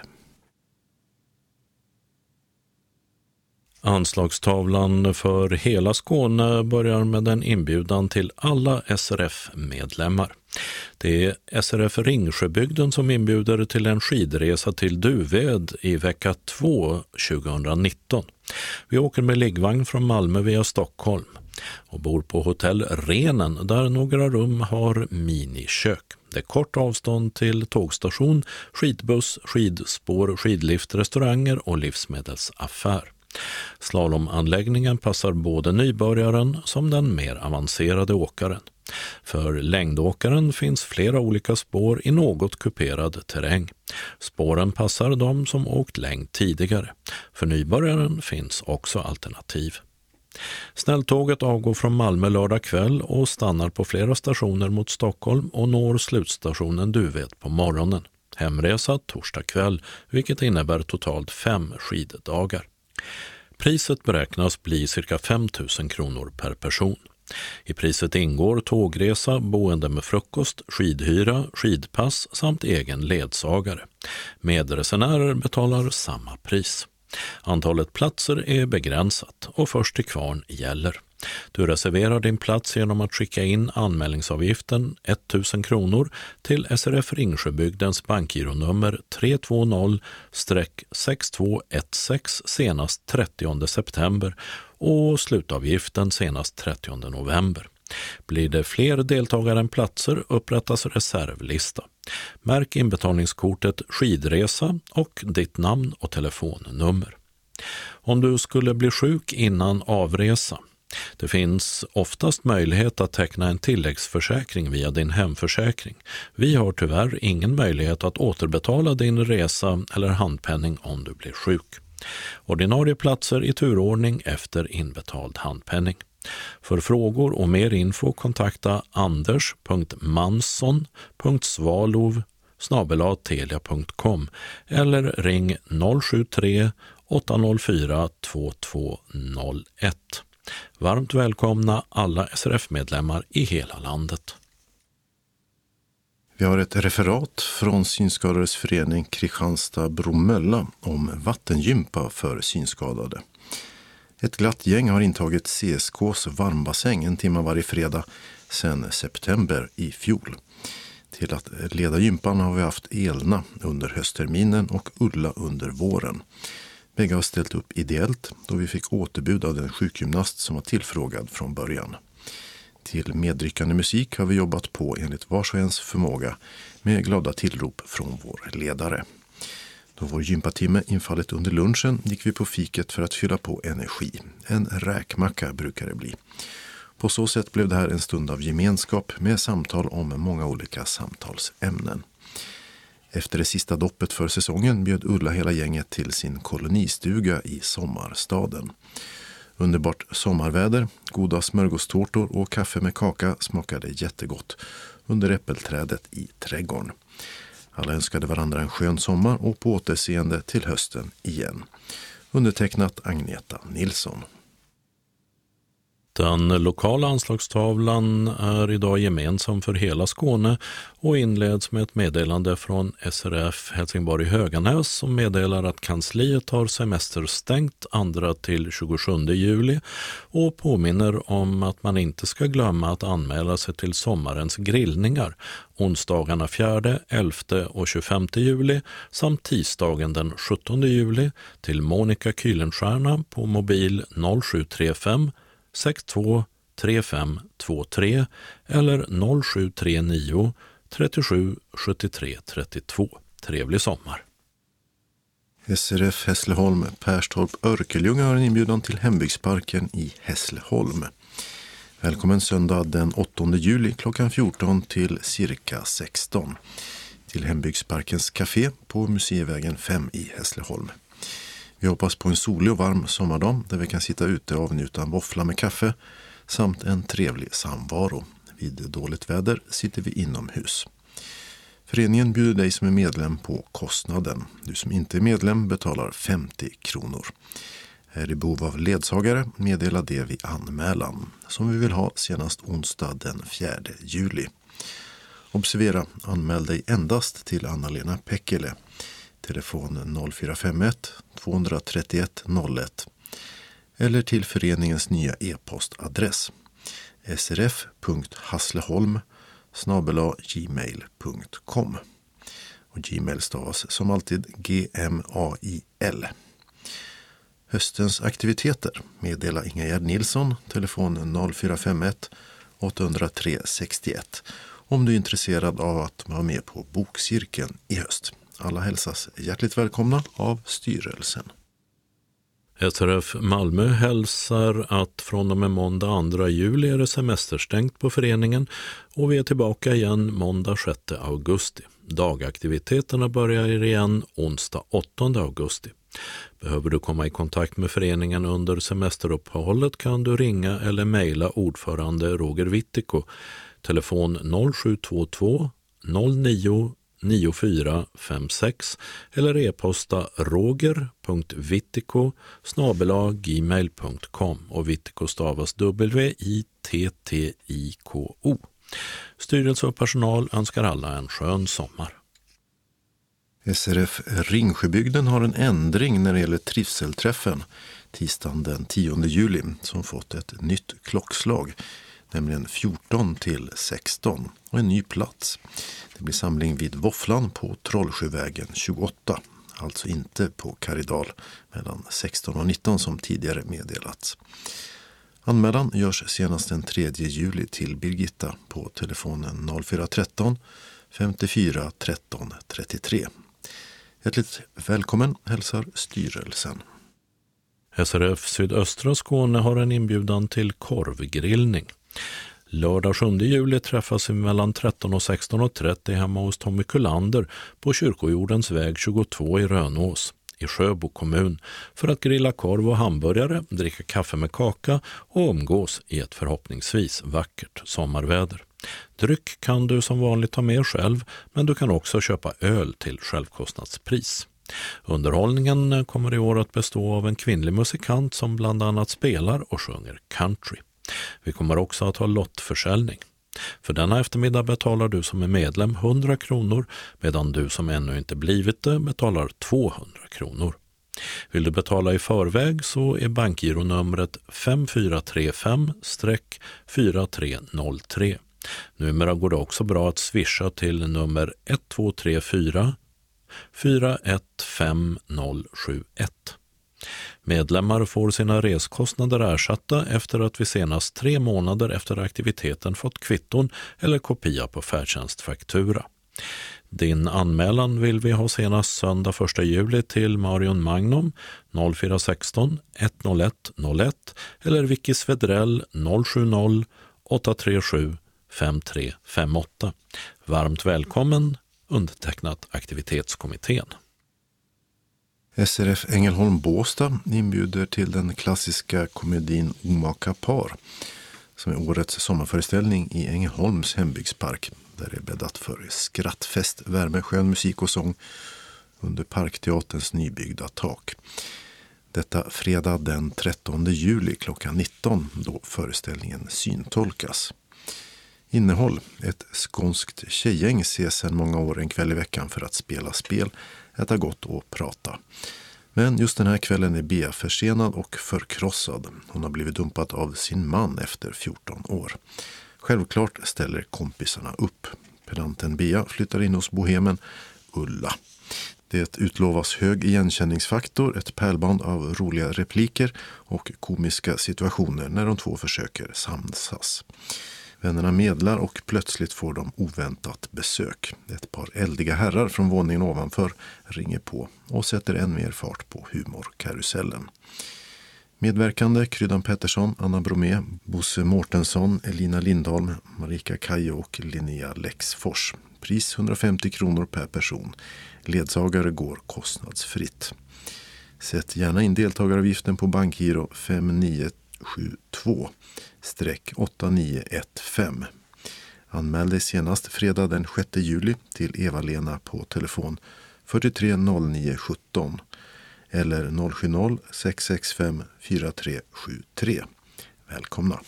Anslagstavlan för hela Skåne börjar med en inbjudan till alla S R F-medlemmar. Det är S R F Ringsjöbygden som inbjuder till en skidresa till Duved i vecka två tjugonitton. Vi åker med liggvagn från Malmö via Stockholm och bor på hotell Renen där några rum har minikök. Det är kort avstånd till tågstation, skidbuss, skidspår, skidlift, restauranger och livsmedelsaffär. Slalomanläggningen passar både nybörjaren som den mer avancerade åkaren. För längdåkaren finns flera olika spår i något kuperad terräng. Spåren passar de som åkt längd tidigare. För nybörjaren finns också alternativ. Snälltåget avgår från Malmö lördag kväll och stannar på flera stationer mot Stockholm och når slutstationen Duved på morgonen. Hemresa torsdag kväll, vilket innebär totalt fem skiddagar. Priset beräknas bli cirka fem tusen kronor per person. I priset ingår tågresa, boende med frukost, skidhyra, skidpass samt egen ledsagare. Medresenärer betalar samma pris. Antalet platser är begränsat och först till kvarn gäller. Du reserverar din plats genom att skicka in anmälningsavgiften tusen kronor till S R F Ringsjöbygdens bankgironummer tre två noll sex två ett sex senast trettionde september och slutavgiften senast trettionde november. Blir det fler deltagare än platser upprättas reservlista. Märk inbetalningskortet skidresa och ditt namn och telefonnummer. Om du skulle bli sjuk innan avresa. Det finns oftast möjlighet att teckna en tilläggsförsäkring via din hemförsäkring. Vi har tyvärr ingen möjlighet att återbetala din resa eller handpenning om du blir sjuk. Ordinarie platser i turordning efter inbetald handpenning. För frågor och mer info kontakta anders punkt mansson punkt svalov snabel-a telia punkt com eller ring noll sju tre åtta noll fyra två två noll ett. Varmt välkomna alla S R F-medlemmar i hela landet. Vi har ett referat från Synskadades förening Kristianstad-Bromölla om vattengympa för synskadade. Ett glatt gäng har intagit C S K:s varmbassäng en timme varje fredag sedan september i fjol. Till att leda gympan har vi haft Elna under höstterminen och Ulla under våren. Bägge har ställt upp ideellt då vi fick återbud av den sjukgymnast som var tillfrågad från början. Till medryckande musik har vi jobbat på enligt vars och ens förmåga med glada tillrop från vår ledare. Då vår gympatimme infallit under lunchen gick vi på fiket för att fylla på energi. En räkmacka brukar det bli. På så sätt blev det här en stund av gemenskap med samtal om många olika samtalsämnen. Efter det sista doppet för säsongen bjöd Ulla hela gänget till sin kolonistuga i sommarstaden. Underbart sommarväder, goda smörgåstårtor och kaffe med kaka smakade jättegott under äppelträdet i trädgården. Alla önskade varandra en skön sommar och på återseende till hösten igen. Undertecknat Agneta Nilsson. Den lokala anslagstavlan är idag gemensam för hela Skåne och inleds med ett meddelande från S R F Helsingborg-Höganäs som meddelar att kansliet har semesterstängt andra till tjugosjunde juli och påminner om att man inte ska glömma att anmäla sig till sommarens grillningar onsdagarna fjärde, elfte och tjugofemte juli samt tisdagen den sjuttonde juli till Monica Kühlenstierna på mobil noll sju tre fem sex två tre fem två tre eller noll sju tre nio trettiosju sjuttiotre trettiotvå. Trevlig sommar! S R F Hässleholm Perstorp Örkelljunga har en inbjudan till hembygdsparken i Hässleholm. Välkommen söndag den åttonde juli klockan fjorton till cirka sexton till hembygdsparkens café på Museivägen fem i Hässleholm. Vi hoppas på en solig och varm sommardag där vi kan sitta ute och avnjuta en våffla med kaffe samt en trevlig samvaro. Vid dåligt väder sitter vi inomhus. Föreningen bjuder dig som är medlem på kostnaden. Du som inte är medlem betalar femtio kronor. Är i behov av ledsagare, meddela det vid anmälan som vi vill ha senast onsdag den fjärde juli. Observera, anmäl dig endast till Anna-Lena Pekkele. Telefon noll fyra fem ett två tre ett noll ett eller till föreningens nya e-postadress srf punkt hassleholm snabel-a gmail punkt com och Gmail stavas som alltid G M A I L. Höstens aktiviteter, meddela Ingegerd Nilsson, telefon noll fyra fem ett åtta noll tre sex ett om du är intresserad av att vara med på bokcirkeln i höst. Alla hälsas hjärtligt välkomna av styrelsen. S R F Malmö hälsar att från och med måndag andra juli är det semesterstängt på föreningen och vi är tillbaka igen måndag sjätte augusti. Dagaktiviteterna börjar igen onsdag åttonde augusti. Behöver du komma i kontakt med föreningen under semesteruppehållet kan du ringa eller mejla ordförande Roger Wittiko. Telefon noll sju två två noll nio nio fyra fem sex eller e-posta roger punkt wittiko snabel-a gmail punkt com och Wittiko stavas W I T T I K O. Styrelse och personal önskar alla en skön sommar. S R F Ringsjöbygden har en ändring när det gäller trivselträffen tisdagen den tionde juli som fått ett nytt klockslag, nämligen fjorton till sexton och en ny plats. Det blir samling vid Våfflan på Trollsjövägen tjugoåtta, alltså inte på Karidal mellan sexton och nitton som tidigare meddelats. Anmälan görs senast den tredje juli till Birgitta på telefonen noll fyra ett tre femtiofyra tretton trettiotre. Hjärtligt välkommen hälsar styrelsen. S R F Sydöstra Skåne har en inbjudan till korvgrillning. Lördag sjunde juli träffas vi mellan tretton och sexton trettio hemma hos Tommy Kullander på Kyrkojordens väg tjugotvå i Rönås i Sjöbo kommun för att grilla korv och hamburgare, dricka kaffe med kaka och umgås i ett förhoppningsvis vackert sommarväder. Dryck kan du som vanligt ta med själv, men du kan också köpa öl till självkostnadspris. Underhållningen kommer i år att bestå av en kvinnlig musikant som bland annat spelar och sjunger country. Vi kommer också att ha lottförsäljning. För denna eftermiddag betalar du som är medlem hundra kronor medan du som ännu inte blivit det betalar tvåhundra kronor. Vill du betala i förväg så är bankgironumret fem fyra tre fem fyra tre noll tre. Numera går det också bra att swisha till nummer ett två tre fyra fyra ett fem noll sju ett. Medlemmar får sina reskostnader ersatta efter att vi senast tre månader efter aktiviteten fått kvitton eller kopia på färdtjänstfaktura. Din anmälan vill vi ha senast söndag första juli till Marion Magnum noll fyra ett sex ett noll ett noll ett eller Vicky Svedrell noll sju noll åtta tre sju fem tre fem åtta. Varmt välkommen, undertecknat aktivitetskommittén. S R F Ängelholm Båstad inbjuder till den klassiska komedin Omaka par som är årets sommarföreställning i Ängelholms hembygdspark där det är bäddat för skrattfest, värme, skön musik och sång under Parkteaterns nybyggda tak. Detta fredag den trettonde juli klockan nitton då föreställningen syntolkas. Innehåll: ett skånskt tjejgäng ses sedan många år en kväll i veckan för att spela spel, äta gott och prata. Men just den här kvällen är Bea försenad och förkrossad. Hon har blivit dumpad av sin man efter fjorton år. Självklart ställer kompisarna upp. Pedanten Bea flyttar in hos bohemen Ulla. Det utlovas hög igenkänningsfaktor, ett pärlband av roliga repliker och komiska situationer när de två försöker samsas. Vännerna medlar och plötsligt får de oväntat besök. Ett par eldiga herrar från våningen ovanför ringer på och sätter än mer fart på humorkarusellen. Medverkande Kryddan Pettersson, Anna Bromé, Bosse Mårtensson, Elina Lindholm, Marika Kajo och Linnea Lexfors. Pris hundratfemtio kronor per person. Ledsagare går kostnadsfritt. Sätt gärna in deltagaravgiften på bankgiro fem nio sju två åtta nio ett fem. Anmäl dig senast fredag den sjätte juli till Eva-Lena på telefon fyrtiotre noll nio sjutton eller noll sju noll sex sex fem fyra tre sju tre. Välkomna!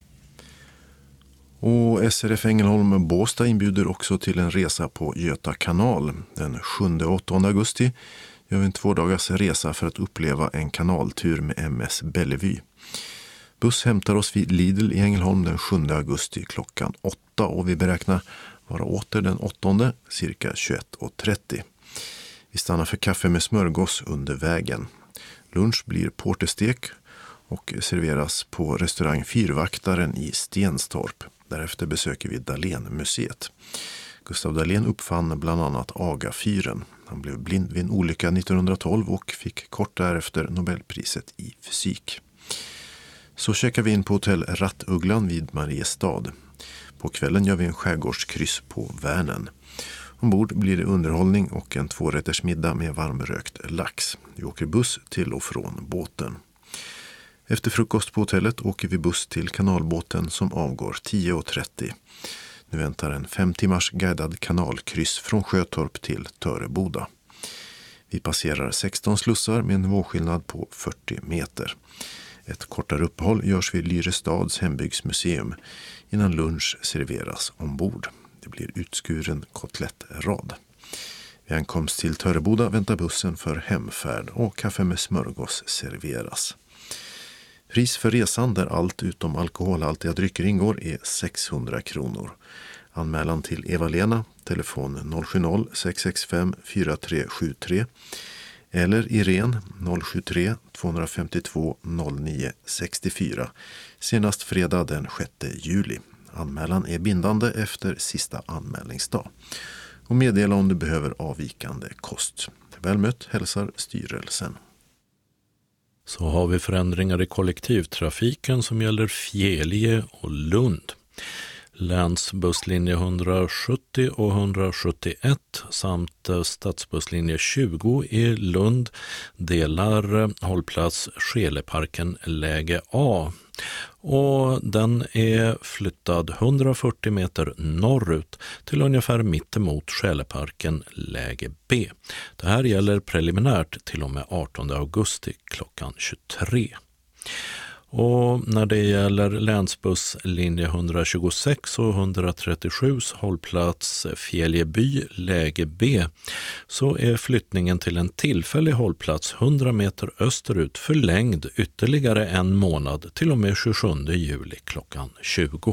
Och S R F Ängelholm Båstad inbjuder också till en resa på Göta kanal. Den sjunde och åttonde augusti gör vi en två dagars resa för att uppleva en kanaltur med M S Bellevue. Buss hämtar oss vid Lidl i Ängelholm den sjunde augusti klockan åtta och vi beräknar vara åter den åttonde cirka tjugoett och trettio. Vi stannar för kaffe med smörgås under vägen. Lunch blir porterstek och serveras på restaurang Fyrvaktaren i Stenstorp. Därefter besöker vi Dahlén-museet. Gustav Dahlén uppfann bland annat Agafyren. Han blev blind vid en olycka nittonhundratolv och fick kort därefter Nobelpriset i fysik. Så checkar vi in på hotell Rattugglan vid Mariestad. På kvällen gör vi en skärgårdskryss på Värnen. Ombord blir det underhållning och en tvårättersmiddag med varmrökt lax. Vi åker buss till och från båten. Efter frukost på hotellet åker vi buss till kanalbåten som avgår tio och trettio. Nu väntar en fem timmars guidad kanalkryss från Sjötorp till Töreboda. Vi passerar sexton slussar med en nivåskillnad på fyrtio meter. Ett kortare uppehåll görs vid Lyrestads hembygdsmuseum innan lunch serveras ombord. Det blir utskuren kotelettrad. Vid ankomst till Töreboda väntar bussen för hemfärd och kaffe med smörgås serveras. Pris för resan där allt utom alkoholhaltiga drycker ingår är sexhundra kronor. Anmälan till Eva-Lena, telefon noll sju noll sex sex fem fyra tre sju tre eller Irene noll sju tre två fem två noll nio sex fyra senast fredag den sjätte juli. Anmälan är bindande efter sista anmälningsdag. Och meddela om du behöver avvikande kost. Välmött hälsar styrelsen. Så har vi förändringar i kollektivtrafiken som gäller Fjälie och Lund. Länsbusslinje hundrasjuttio och hundrasjuttioett samt stadsbusslinje tjugo i Lund delar hållplats Skeleparken läge A. Och den är flyttad hundrafyrtio meter norrut till ungefär mittemot Skeleparken läge B. Det här gäller preliminärt till och med artonde augusti klockan tjugotre. Och när det gäller länsbusslinje hundratjugosex och hundratrettiosju hållplats Fjäljeby läge B så är flyttningen till en tillfällig hållplats hundra meter österut förlängd ytterligare en månad till och med tjugosjunde juli klockan tjugo.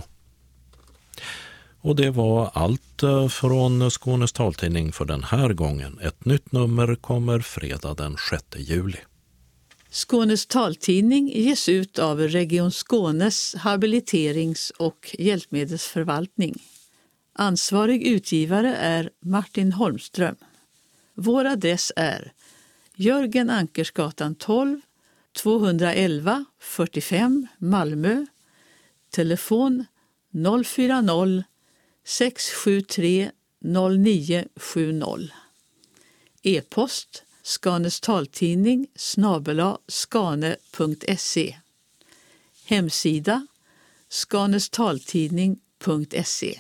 Och det var allt från Skånes taltidning för den här gången. Ett nytt nummer kommer fredag den sjätte juli. Skånes taltidning ges ut av Region Skånes habiliterings- och hjälpmedelsförvaltning. Ansvarig utgivare är Martin Holmström. Vår adress är Jörgen Ankersgatan tolv, tvåhundraelva fyrtiofem Malmö. Telefon noll fyra noll sex sju tre noll nio sju noll. E-post Skanes taltidning snabel-a skane punkt se. Hemsida skanestaltidning punkt se.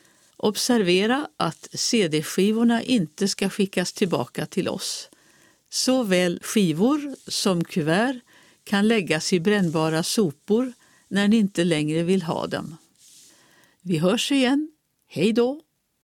Observera att C D-skivorna inte ska skickas tillbaka till oss. Såväl skivor som kuvert kan läggas i brännbara sopor när ni inte längre vill ha dem. Vi hörs igen. Hej då!